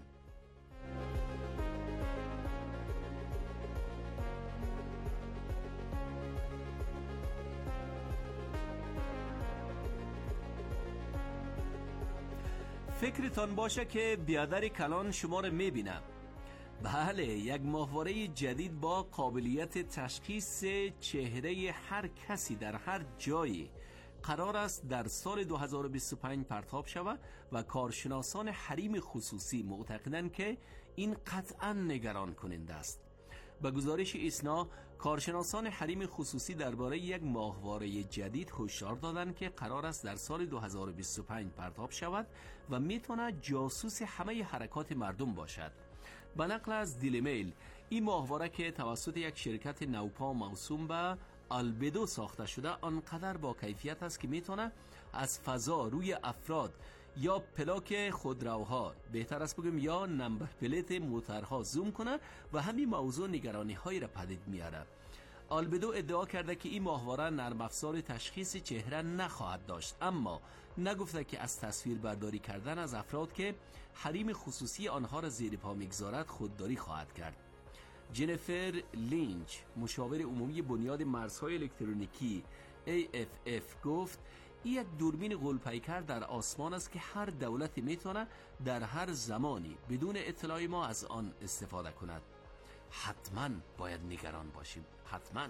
فکرتان باشه که بیادر کلان شما رو میبینم. بله، یک ماهواره جدید با قابلیت تشخیص چهره هر کسی در هر جایی قرار است در سال دو هزار و بیست و پنج پرتاب شود و کارشناسان حریم خصوصی معتقدند که این قطعاً نگران کننده است. به گزارش ایسنا، کارشناسان حریم خصوصی درباره یک ماهواره جدید هشدار دادند که قرار است در سال دو هزار و بیست و پنج پرتاب شود و میتواند جاسوس همه حرکات مردم باشد. به نقل از دیلی میل، این ماهواره که توسط یک شرکت نوپا موسوم به آلبدو ساخته شده آنقدر با کیفیت است که میتونه از فضا روی افراد یا پلاک خودروها، بهتر است بگم یا نمبر پلیت موترها زوم کنه و همین موضوع نگرانی هایی را پدید میاره. آلبدو ادعا کرده که این ماهواره نرم افزار تشخیص چهره نخواهد داشت، اما نگفته که از تصویر برداری کردن از افراد که حریم خصوصی آنها را زیر پا میگذارد خودداری خواهد کرد. جنیفر لینچ، مشاور عمومی بنیاد مرزهای الکترونیکی ای اف اف، گفت این یک دوربین غول‌پیکر در آسمان است که هر دولتی میتونه در هر زمانی بدون اطلاع ما از آن استفاده کند. حتما باید نگران باشیم، حتما.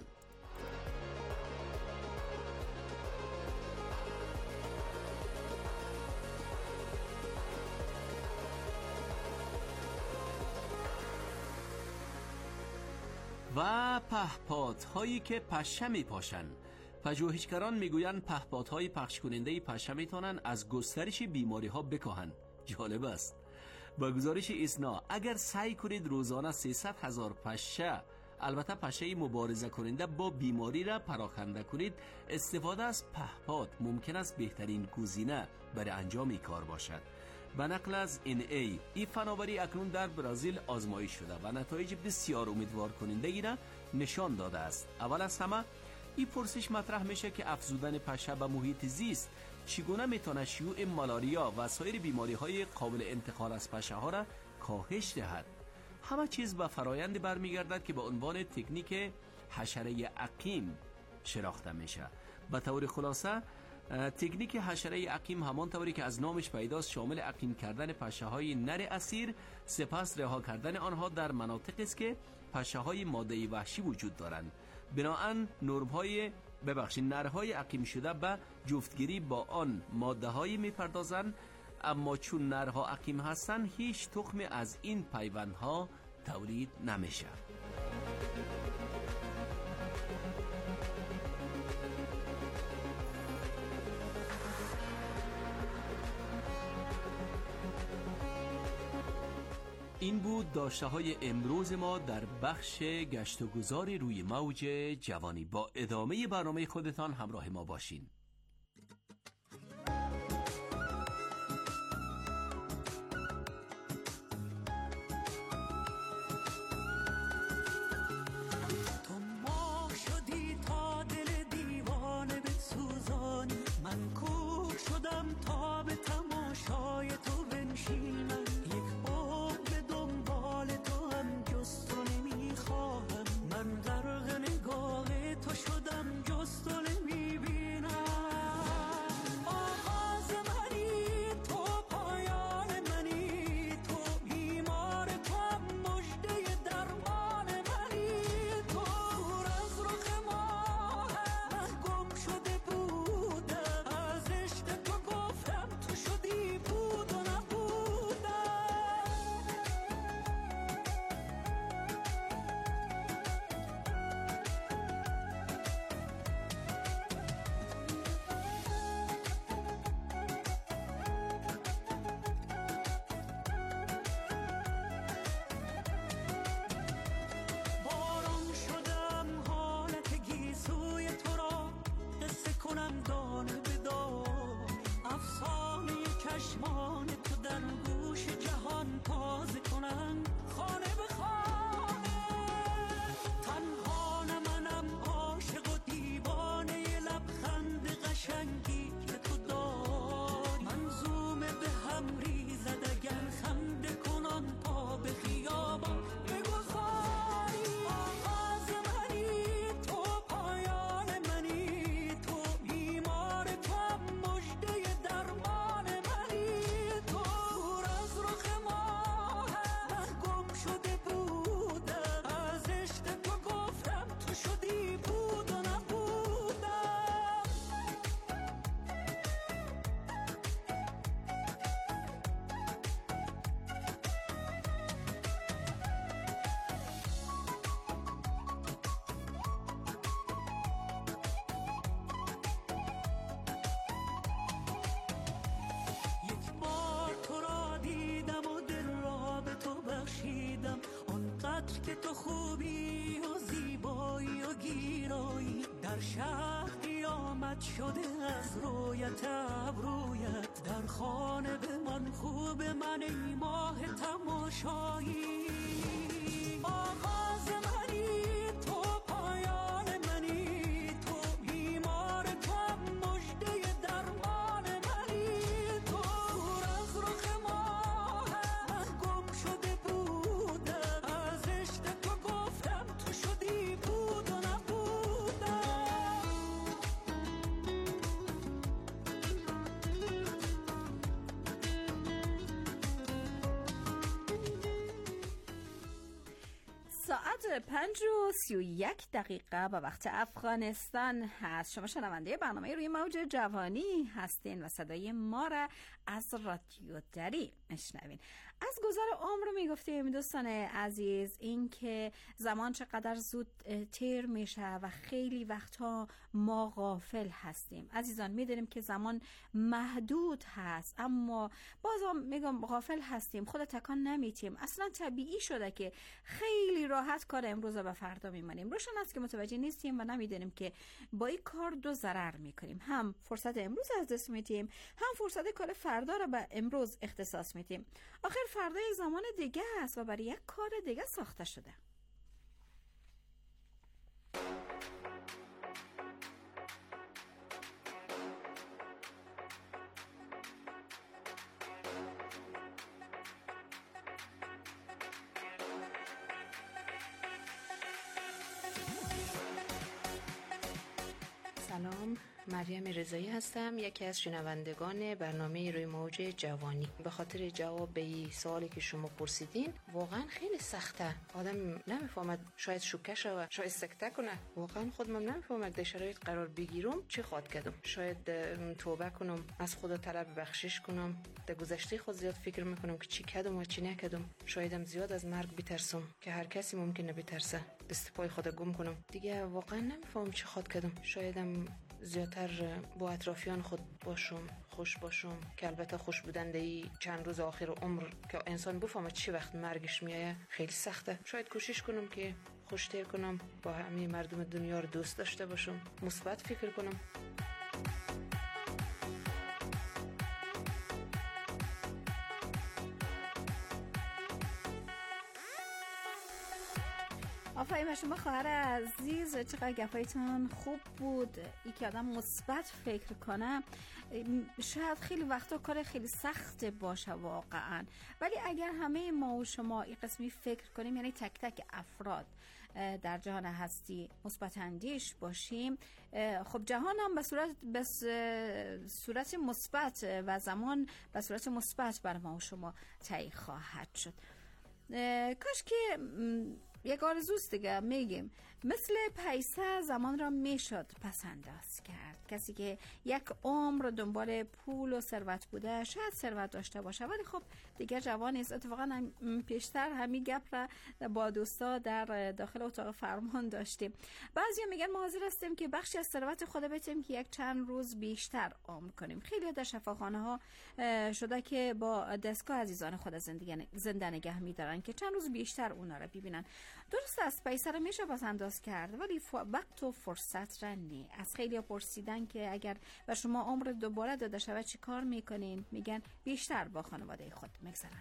و پهپادهایی که پشه میپاشند. پژوهشگران میگویند پهپادهای پخش کننده پشه میتونن از گسترش بیماری ها بکاهند. جالب است. با گزارش ایسنا، اگر سعی کنید روزانه سیصد هزار پشه، البته پشه مبارزه کننده با بیماری را پراکنده کنید، استفاده از پهپاد ممکن است بهترین گزینه برای انجام این کار باشد. به نقل از ان ای، این فناوری اکنون در برزیل آزمایش شده و نتایج بسیار امیدوار کننده ای را نشان داده است. اول از همه این پرسش مطرح میشه که افزودن پشه به محیط زیست چگونه میتونه شیوع مالاریا و سایر بیماری های قابل انتقال از پشه ها را کاهش دهد. همه چیز به فرایند برمیگردد که به عنوان تکنیک حشره عقیم شناخته میشه. به طور خلاصه، تکنیک حشره عقیم همان طوری که از نامش پیداست شامل عقیم کردن پشه های نر اسیر، سپس رها کردن آنها در مناطقی است که پشه های ماده وحشی وجود دارند. بناهن نرم‌های ببخشید نرهای عقیم شده به جفتگیری با آن ماده هایی میپردازند، اما چون نرها عقیم هستند هیچ تخم از این پیوندها تولید نمیشه. این بود داشته های امروز ما در بخش گشت و گذار روی موج جوانی. با ادامه برنامه خودتان همراه ما باشین. من غرق نگاه تو شدم، جز تو نمیبینم. که تو خوبی و زیبایی و گیرایی، در شهر قیامت شده از رویت ابرویت، در خانه به من خوب من ای ماه تماشایی. آغاز منی تو، پایان منی تو، بیمار تو مژده درمان منی تو. دور از رخ ماه من گم شده بودم، از عشق تو گفتم تو شدی بود و نبودم. ساعت پنج و سی و یک دقیقه به وقت افغانستان هست. شما شنونده برنامه روی موج جوانی هستین و صدای ما را از رادیو دری میشنوین. از گذر عمر میگفتیم دوستان عزیز، این که زمان چقدر زود تیر میشه و خیلی وقتها ما غافل هستیم. عزیزان میدونیم که زمان محدود هست، اما بازم میگم غافل هستیم، خود تکان نمیتیم. اصلا طبیعی شده که خیلی راحت کار امروز به فردا میمانیم. روشن است که متوجه نیستیم و نمیدونیم که با این کار دو ضرر میکنیم. هم فرصت امروز از دست میدیم، هم فرصت کار فردا را به امروز اختصاص میدیم. آخر فردا یک زمان دیگه است و برای یک کار دیگه ساخته شده. سلام، مریم رضایی هستم، یکی از شنوندگان برنامه روی موج جوانی. به خاطر جواب به این سوالی که شما پرسیدین، واقعا خیلی سخته. آدم نمیفهمد، شاید شوکه شود، شاید سکته کنه. واقعا خودم نمیفهمم در شرایط قرار بگیرم چی خواد کردم. شاید توبه کنم، از خدا طلب بخشش کنم. در گذشته خود زیاد فکر میکنم که چی کردم و چی نکردم. شایدم زیاد از مرگ بترسم که هر کسی ممکنه بترسه. دست پای خود گم کنم. دیگه واقعا نمیفهمم چی خواد کردم. شایدم زیادتر با اطرافیان خود باشم، خوش باشم، که البته خوش بودن دی چند روز آخر عمر که انسان بفهمه چی وقت مرگش میایه خیلی سخته. شاید کوشش کنم که خوشتر کنم، با همه مردم دنیا رو دوست داشته باشم، مثبت فکر کنم. آفرین شما خواهر عزیز، چقدر گپایتون خوب بود. ای که آدم مثبت فکر کنه، شاید خیلی وقتا کار خیلی سخت باشه واقعا، ولی اگر همه ما و شما این قسمی فکر کنیم، یعنی تک تک افراد در جهان هستی مثبت اندیش باشیم، خب جهان هم به صورت به صورت مثبت و زمان به صورت مثبت بر ما و شما طی خواهد شد. کاش که یک آرزوست دیگه، میگیم مثل پیسه زمان را میشد پس انداز کرد. کسی که یک عمر دنبال پول و ثروت بوده شاید ثروت داشته باشه، ولی خب دیگه جوان است. اتفاقا پیشتر همین گپ را با دوستا در داخل اتاق فرمان داشتیم. بعضیا میگن ما حاضر هستیم که بخشی از ثروت خود بدیم که یک چند روز بیشتر عمر کنیم. خیلی در شفاخانه ها شده که با دستگاه عزیزان خود زندگی زنده نگه میدارن که چند روز بیشتر اونا رو ببینن. درست است پیسه رو میشه پس انداز کرد، ولی وقت و فرصت را نی. از خیلی پرسیدن که اگر به شما عمر دوباره داده شود چی کار میکنین؟ میگن بیشتر با خانواده خود میگذرانیم.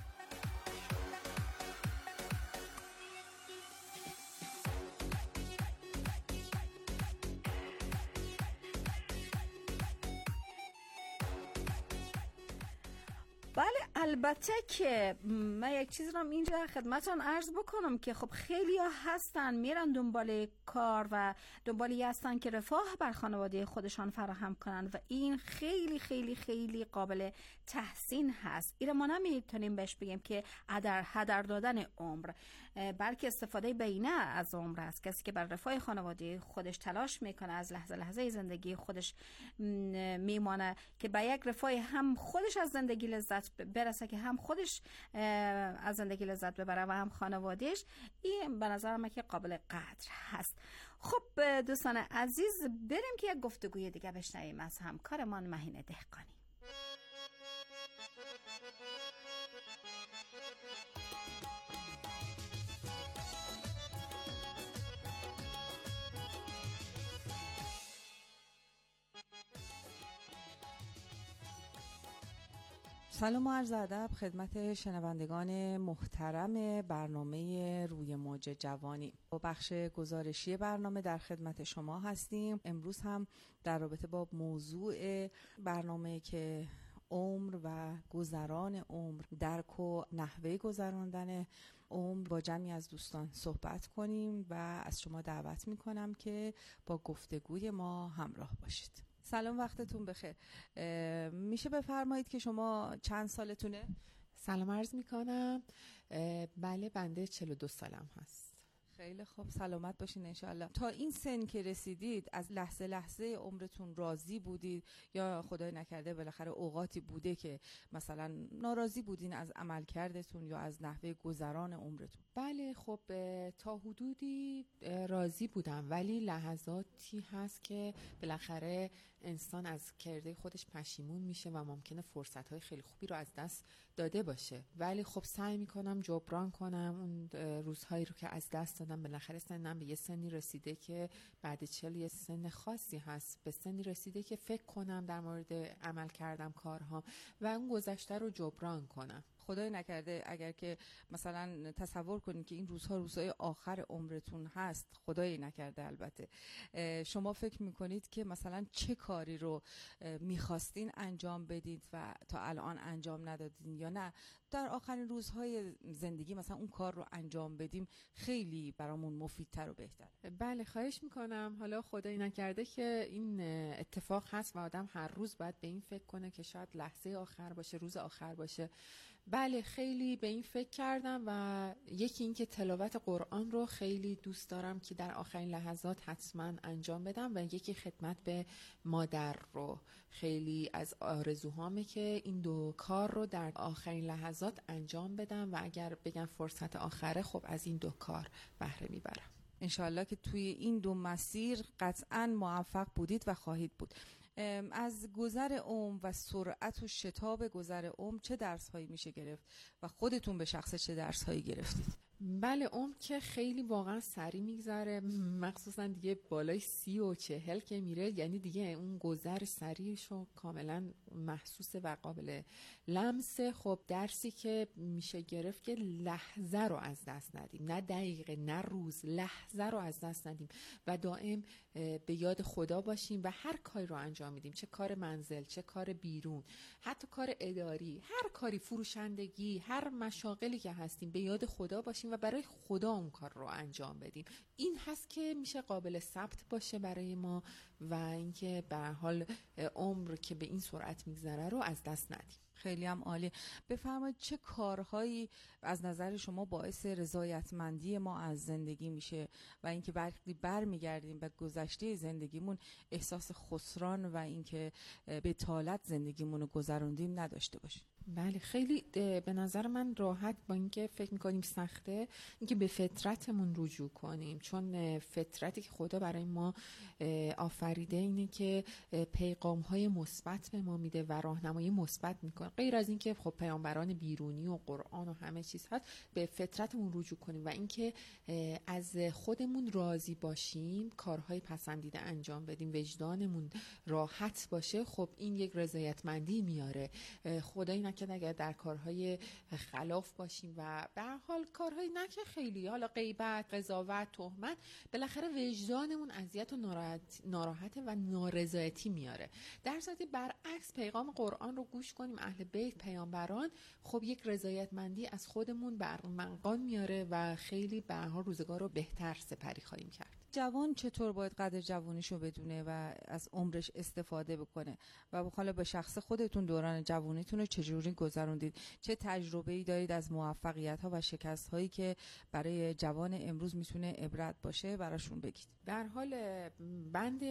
بله البته که من یک چیز رو اینجا خدمتان عرض بکنم که خب خیلی ها هستن میرن دنبال کار و دنبالی هستن که رفاه بر خانواده خودشان فراهم کنن و این خیلی خیلی خیلی قابل تحسین هست. این ما نمیتونیم بهش بگیم که هدر هدر دادن عمر، بلکه استفاده بینه از عمر است. کسی که بر رفاه خانواده خودش تلاش میکنه، از لحظه لحظه زندگی خودش میمانه که با یک رفاه هم خودش از زندگی لذت برسه، که هم خودش از زندگی لذت ببره و هم خانوادهش، این به نظر من که قابل قدر هست. خب دوستان عزیز، بریم که یک گفتگوی دیگه بشنویم از همکارمان مهین دهقانی. سلام و عرض ادب خدمت شنوندگان محترم برنامه روی موج جوانی. با بخش گزارشی برنامه در خدمت شما هستیم. امروز هم در رابطه با موضوع برنامه که عمر و گذران عمر، درک و نحوه گذراندن عمر با جمعی از دوستان صحبت کنیم و از شما دعوت میکنم که با گفتگوی ما همراه باشید. سلام، وقتتون بخیر. میشه بفرمایید که شما چند سالتونه؟ سلام عرض میکنم. بله، بنده چهل و دو سالم هست. خیلی خوب، سلامت باشین انشالله. تا این سن که رسیدید از لحظه لحظه عمرتون راضی بودید یا خدای نکرده بالاخره اوقاتی بوده که مثلا ناراضی بودین از عملکردتون یا از نحوه گذران عمرتون؟ بله، خب تا حدودی راضی بودم، ولی لحظاتی هست که بالاخره انسان از کرده خودش پشیمون میشه و ممکنه فرصت‌های خیلی خوبی رو از دست داده باشه. ولی خب سعی میکنم جبران کنم اون روزهایی رو که از دست دادم. بالاخره سنم به یه سنی رسیده که بعد چهل یه سن خاصی هست، به سنی رسیده که فکر کنم در مورد عمل کردم کارها و اون گذشته رو جبران کنم. خدای نکرده اگر که مثلا تصور کنید که این روزها روزهای آخر عمرتون هست، خدای نکرده البته، شما فکر میکنید که مثلا چه کاری رو میخواستین انجام بدید و تا الان انجام ندادین، یا نه در آخرین روزهای زندگی مثلا اون کار رو انجام بدیم خیلی برامون مفیدتر و بهتر؟ بله، خواهش میکنم. حالا خدای نکرده که این اتفاق هست و آدم هر روز باید به این فکر کنه که شاید لحظه آخر باشه، روز آخر باشه. بله، خیلی به این فکر کردم و یکی این که تلاوت قرآن رو خیلی دوست دارم که در آخرین لحظات حتما انجام بدم و یکی خدمت به مادر رو خیلی از آرزوهامه که این دو کار رو در آخرین لحظات انجام بدم و اگر بگم فرصت آخره، خب از این دو کار بهره میبرم. انشالله که توی این دو مسیر قطعا موفق بودید و خواهید بود. از گذر عمر و سرعت و شتاب گذر عمر چه درس هایی میشه گرفت و خودتون به شخص چه درس هایی گرفتید؟ بله، عمر که خیلی واقعا سریع میگذره، مخصوصا دیگه بالای سی و چهل که میره، یعنی دیگه اون گذر سریعشو کاملا محسوس و قابل لمسه. خب درسی که میشه گرفت که لحظه رو از دست ندیم، نه دقیقه نه روز، لحظه رو از دست ندیم و دائم به یاد خدا باشیم و هر کاری رو انجام میدیم، چه کار منزل، چه کار بیرون، حتی کار اداری، هر کاری، فروشندگی، هر مشاغلی که هستیم، به یاد خدا باشیم و برای خدا اون کار رو انجام بدیم. این هست که میشه قابل ثبت باشه برای ما و اینکه به هر حال عمر که به این سرعت میگذره رو از دست ندیم. خیلی هم عالی. بفرمایید چه کارهایی از نظر شما باعث رضایتمندی ما از زندگی میشه و اینکه وقتی برمیگردیم به گذشته زندگیمون احساس خسران و اینکه بتالت زندگیمون رو گذروندیم نداشته باشیم؟ بله، خیلی به نظر من راحت، با اینکه فکر میکنیم سخته، اینکه به فطرتمون رجوع کنیم، چون فطرتی که خدا برای ما آفریده اینه که پیغام‌های مثبت به ما میده و راهنمایی مثبت میکنه. غیر از اینکه خب پیامبران بیرونی و قرآن و همه چیز هست، به فطرتمون رجوع کنیم و اینکه از خودمون راضی باشیم، کارهای پسندیده انجام بدیم، وجدانمون راحت باشه. خب این یک رضایتمندی میاره. خدای نکنه اگر در کارهای خلاف باشیم و به هر حال کارهای نکه خیلی، حالا غیبت، قضاوت، تهمت، بالاخره وجدانمون اذیت و ناراحت ناراحته و نارضایتی میاره. در صورتی برعکس پیغام قرآن رو گوش کنیم، اهل بیت، پیامبران، خب یک رضایتمندی از خودمون برمغان میاره و خیلی به هر حال روزگار رو بهتر سپری خواهیم کرد. جوان چطور باید قدر جوانیشو بدونه و از عمرش استفاده بکنه و حالا به شخص خودتون دوران جوانیتون رو چجوری گذروندید؟ چه تجربه‌ای دارید از موفقیت‌ها و شکست‌هایی که برای جوان امروز میتونه عبرت باشه براشون بگید؟ در حال بند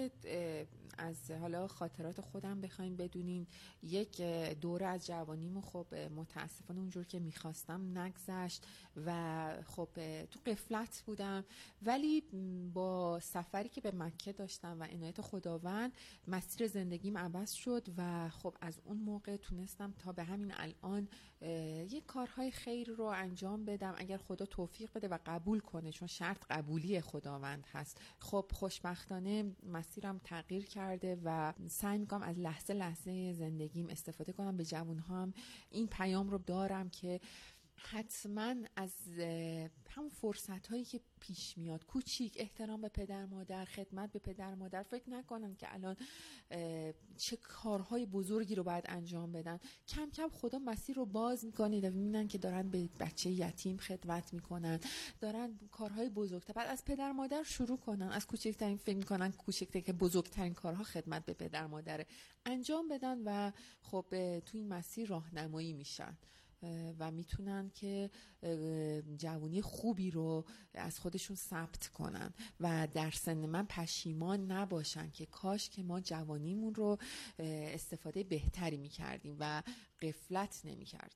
از حالا خاطرات خودم بخوایم بدونین، یک دوره از جوانیمو خب متاسفانه اونجور که میخواستم نگذشت و خب تو غفلت بودم، ولی با با سفری که به مکه داشتم و عنایت خداوند مسیر زندگیم عوض شد و خب از اون موقع تونستم تا به همین الان یک کارهای خیر رو انجام بدم اگر خدا توفیق بده و قبول کنه، چون شرط قبولی خداوند هست. خب خوشبختانه مسیرم تغییر کرده و سعی میکنم از لحظه لحظه زندگیم استفاده کنم. به جوانها هم این پیام رو دارم که حتما از همون فرصت هایی که پیش میاد، کوچیک، احترام به پدر مادر، خدمت به پدر مادر، فکر نکنن که الان چه کارهای بزرگی رو باید انجام بدن. کم کم خدا مسیر رو باز میکنه و میبینن که دارن به بچه یتیم خدمت میکنن، دارن کارهای بزرگتر. بعد از پدر مادر شروع کنن، از کوچکترین فکر میکنن کوچکتر که بزرگترین کارها خدمت به پدر مادر انجام بدن و خب تو این مسیر راهنمایی میشن و میتونن که جوانی خوبی رو از خودشون ثبت کنن و در سن من پشیمان نباشن که کاش که ما جوانیمون رو استفاده بهتری میکردیم و غفلت نمیکردیم.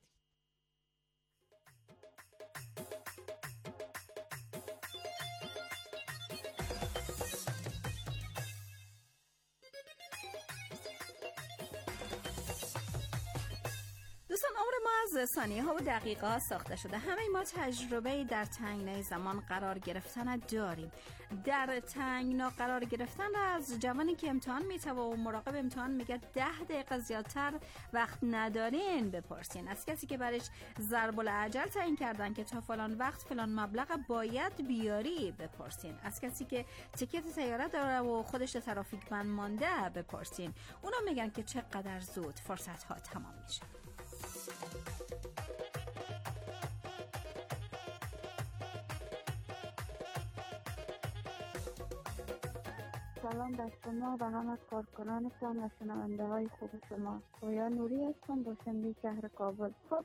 دوستان، عمر ما از ثانیه ها و دقیقه ها ساخته شده. همه ما تجربه در تنگنای زمان قرار گرفتن داریم. در تنگنا قرار گرفتن را از جوانی که امتحان میتوه و مراقب امتحان میگه ده دقیقه زیادتر وقت ندارین بپرسین. از کسی که برش ضرب العجل تعیین کردن که تا فلان وقت فلان مبلغ باید بیاری بپرسین. از کسی که تیکت طیاره داره و خودش ترافیک بند مانده بپرسین. اونا میگن که چقدر زود فرصت ها تمام میشه. سلام بر شما و همه کارکنانتان و شنونده های خوب شما. رویا نوری هستم، باشنده شهر کابل. خب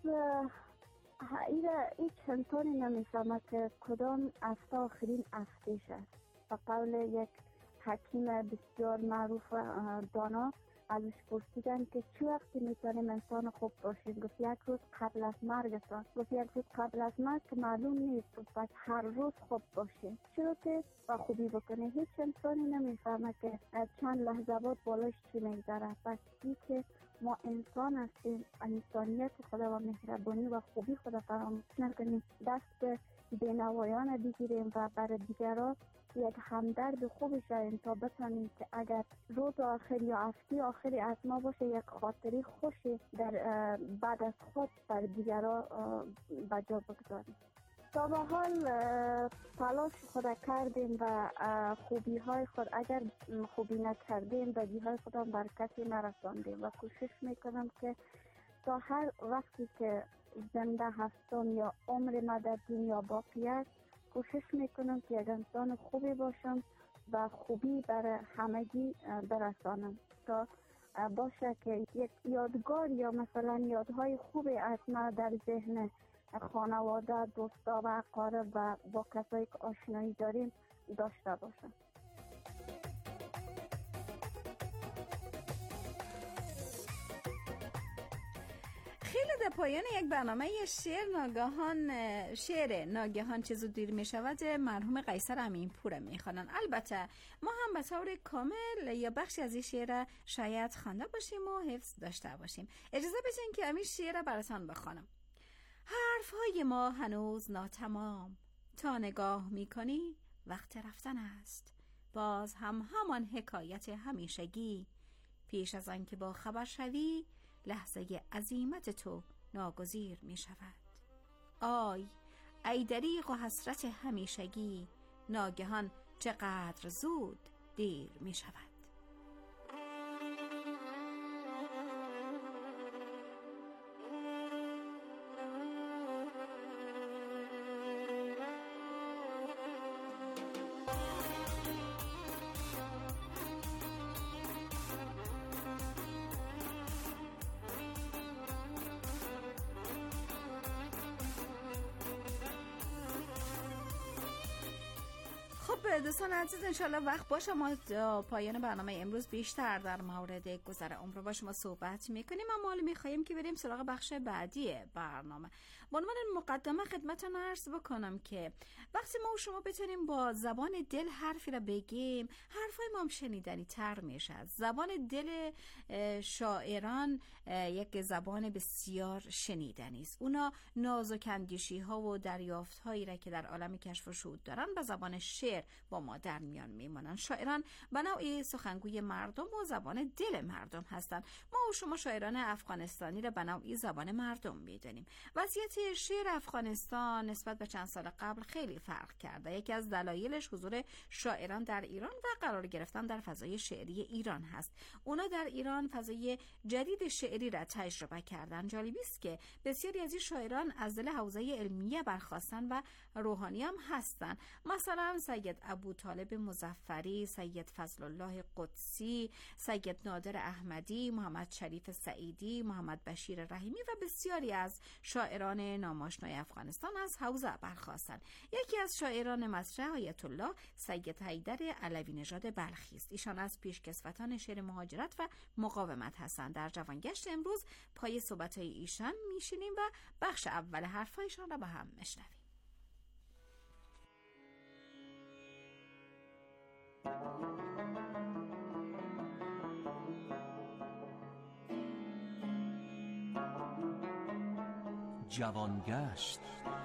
این چندانی نمیفهمه که کدام افته آخرین افتیش است. و قول یک حکیم بسیار معروف و دانا ازش پرسیدن که چه وقتی میتونیم انسان خوب باشیم؟ گفت یک روز قبل از مرگتان. گفت یک روز قبل از مرگ که معلوم نیست، پس هر روز خوب باشیم. چرا که با خوبی بکنه. هیچ انسانی نمیفهمه که چند لحظه بعد بالاش چی میگذره. پس این که ما انسان هستیم، انسانیت خدا و مهربانی و خوبی خدا فراموش نکنیم، دست بینوایان بگیریم و برای دیگران یک همدرد خوبی شویم تا بتانیم که اگر روز آخر یا هفته آخری از ما باشه یک خاطری خوشی در بعد از خود بر دیگران بجا بگذاریم. تا به حال تلاش خود کردیم و خوبی های خود اگر خوبی نکردیم بدی های خودم بر کسی نرساندیم و کوشش میکنم که تا هر وقتی که زنده هستم یا عمر ما در دنیا باقی است کوشش میکنم که یک انسان خوبی باشم و خوبی برای همگی برسانم تا باشه که یک یادگار یا مثلا یادهای خوبی از ما در ذهن خانواده، دوستا و اقارب و با کسایی که آشنایی داریم داشته باشم. خیلی در پایان یک برنامه شعر ناگهان شعر ناگهان چه زود دیر می شود مرحوم قیصر امینپور میخوانن. البته ما هم به طور کامل یا بخشی از این شعر شاید خوانده باشیم و حفظ داشته باشیم. اجازه بدین که همین شعر براتون بخوانم. حرفهای ما هنوز ناتمام، تا نگاه میکنی وقت رفتن است. باز هم همان حکایت همیشگی، پیش از آن که با خبر شوی لحظه عزیمت تو ناگزیر می شود. آی ای دریغ و حسرت همیشگی، ناگهان چقدر زود دیر می شود. خب خب دوستان عزیز، انشالله وقت باشه ما پایان برنامه امروز بیشتر در مورد گذر عمر با شما صحبت میکنیم، اما حالا میخواییم که بریم سراغ بخش بعدی برنامه. به عنوان مقدمه خدمتتون عرض بکنم که وقتی ما و شما بتونیم با زبان دل حرفی را بگیم، حرفای ما هم شنیدنی تر میشه. زبان دل شاعران یک زبان بسیار شنیدنی است. اونا نازک اندیشی ها و دریافت هایی را که در عالم کشف و شهود دارن به زبان شعر با ما در میان میمانن. شاعران به نوعی سخنگوی مردم و زبان دل مردم هستند. ما و شما شاعران افغانستانی را به نوعی زبان مردم میدونیم. وضعیت شعر افغانستان نسبت به چند سال قبل خیلی فرق کرده. یکی از دلایلش حضور شاعران در ایران و قرار گرفتن در فضای شعری ایران هست. اونا در ایران فضای جدید شعری را تجربه کردن. جالبی است که بسیاری از این شاعران از دل حوزه علمیه برخاستن و روحانی هم هستن. مثلا سید ابوطالب مظفری، سید فضل الله قدسی، سید نادر احمدی، محمد شریف سعیدی، محمد بشیر رحیمی و بسیاری از شاعران ناماشنای افغانستان از حوزه برخاستن. یکی از شاعران مطرح آیت الله سید حیدر علوی نژاد بلخی است. ایشان از پیشکسوتان شعر مهاجرت و مقاومت هستند. در جوانگشت امروز پای صحبت‌های ایشان میشینیم و بخش اول حرفایشان را با هم میشنویم. جوانگشت.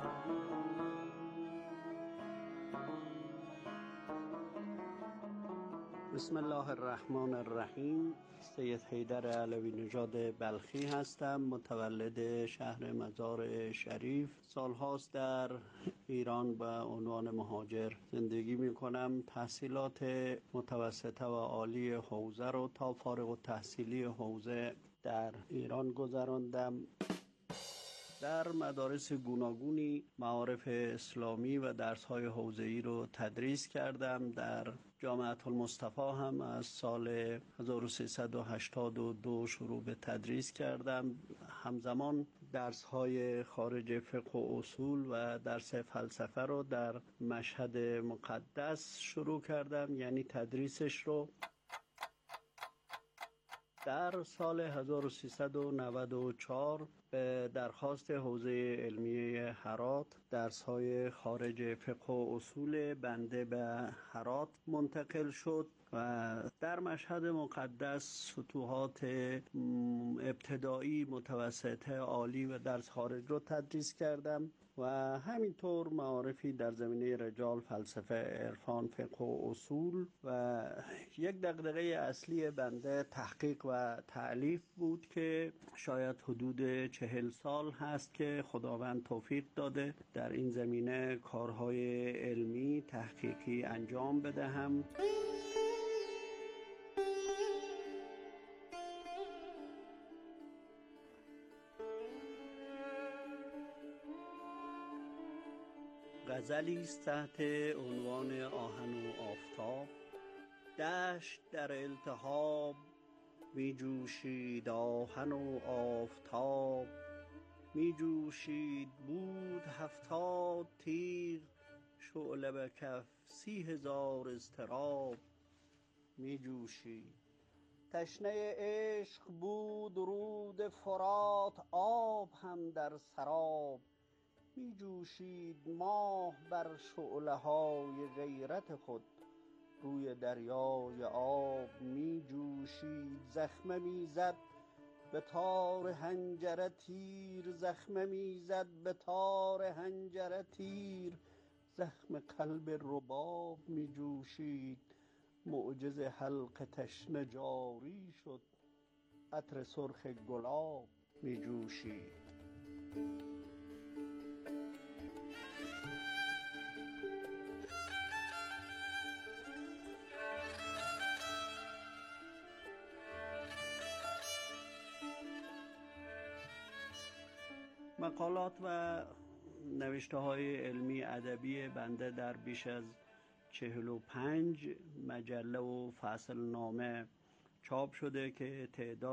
بسم الله الرحمن الرحیم. سید حیدر علوی نژاد بلخی هستم، متولد شهر مزار شریف. سالهاست در ایران به عنوان مهاجر زندگی می کنم. تحصیلات متوسطه و عالی حوزه رو تا فارغ التحصیلی حوزه در ایران گذراندم. در مدارس گوناگونی معارف اسلامی و درس‌های حوزه‌ای رو تدریس کردم. در جامعه المصطفی هم از سال هزار و سیصد و هشتاد و دو شروع به تدریس کردم. همزمان درس‌های خارج فقه و اصول و درس فلسفه رو در مشهد مقدس شروع کردم، یعنی تدریسش رو. در سال هزار و سیصد و نود و چهار به درخواست حوزه علمیه هرات درس‌های خارج فقه و اصول بنده به هرات منتقل شد و در مشهد مقدس سطوحات ابتدایی، متوسطه، عالی و درس خارج رو تدریس کردم و همینطور معارفی در زمینه رجال، فلسفه، عرفان، فقه و اصول. و یک دغدغه اصلی بنده تحقیق و تألیف بود که شاید حدود چهل سال هست که خداوند توفیق داده در این زمینه کارهای علمی تحقیقی انجام بدهم. غزلی است تحت عنوان آهن و آفتاب. دشت در التهاب می جوشید آهن و آفتاب، می جوشید بود هفتاد تیغ، شعله به کف سی هزار اضطراب می جوشید. تشنه عشق بود رود فرات، آب هم در سراب می جوشید. ماه بر شعله های غیرت خود روی دریای آب می جوشید. زخمه می زد به تار حنجره تیر، زخمه می زد به تار حنجره تیر، زخم قلب رباب می جوشید. معجز حلق تشنه جاری شد، عطر سرخ گلاب می جوشید. مقالات و نوشته های علمی ادبی بنده در بیش از چهل و پنج مجله و فصل نامه چاپ شده که تعداد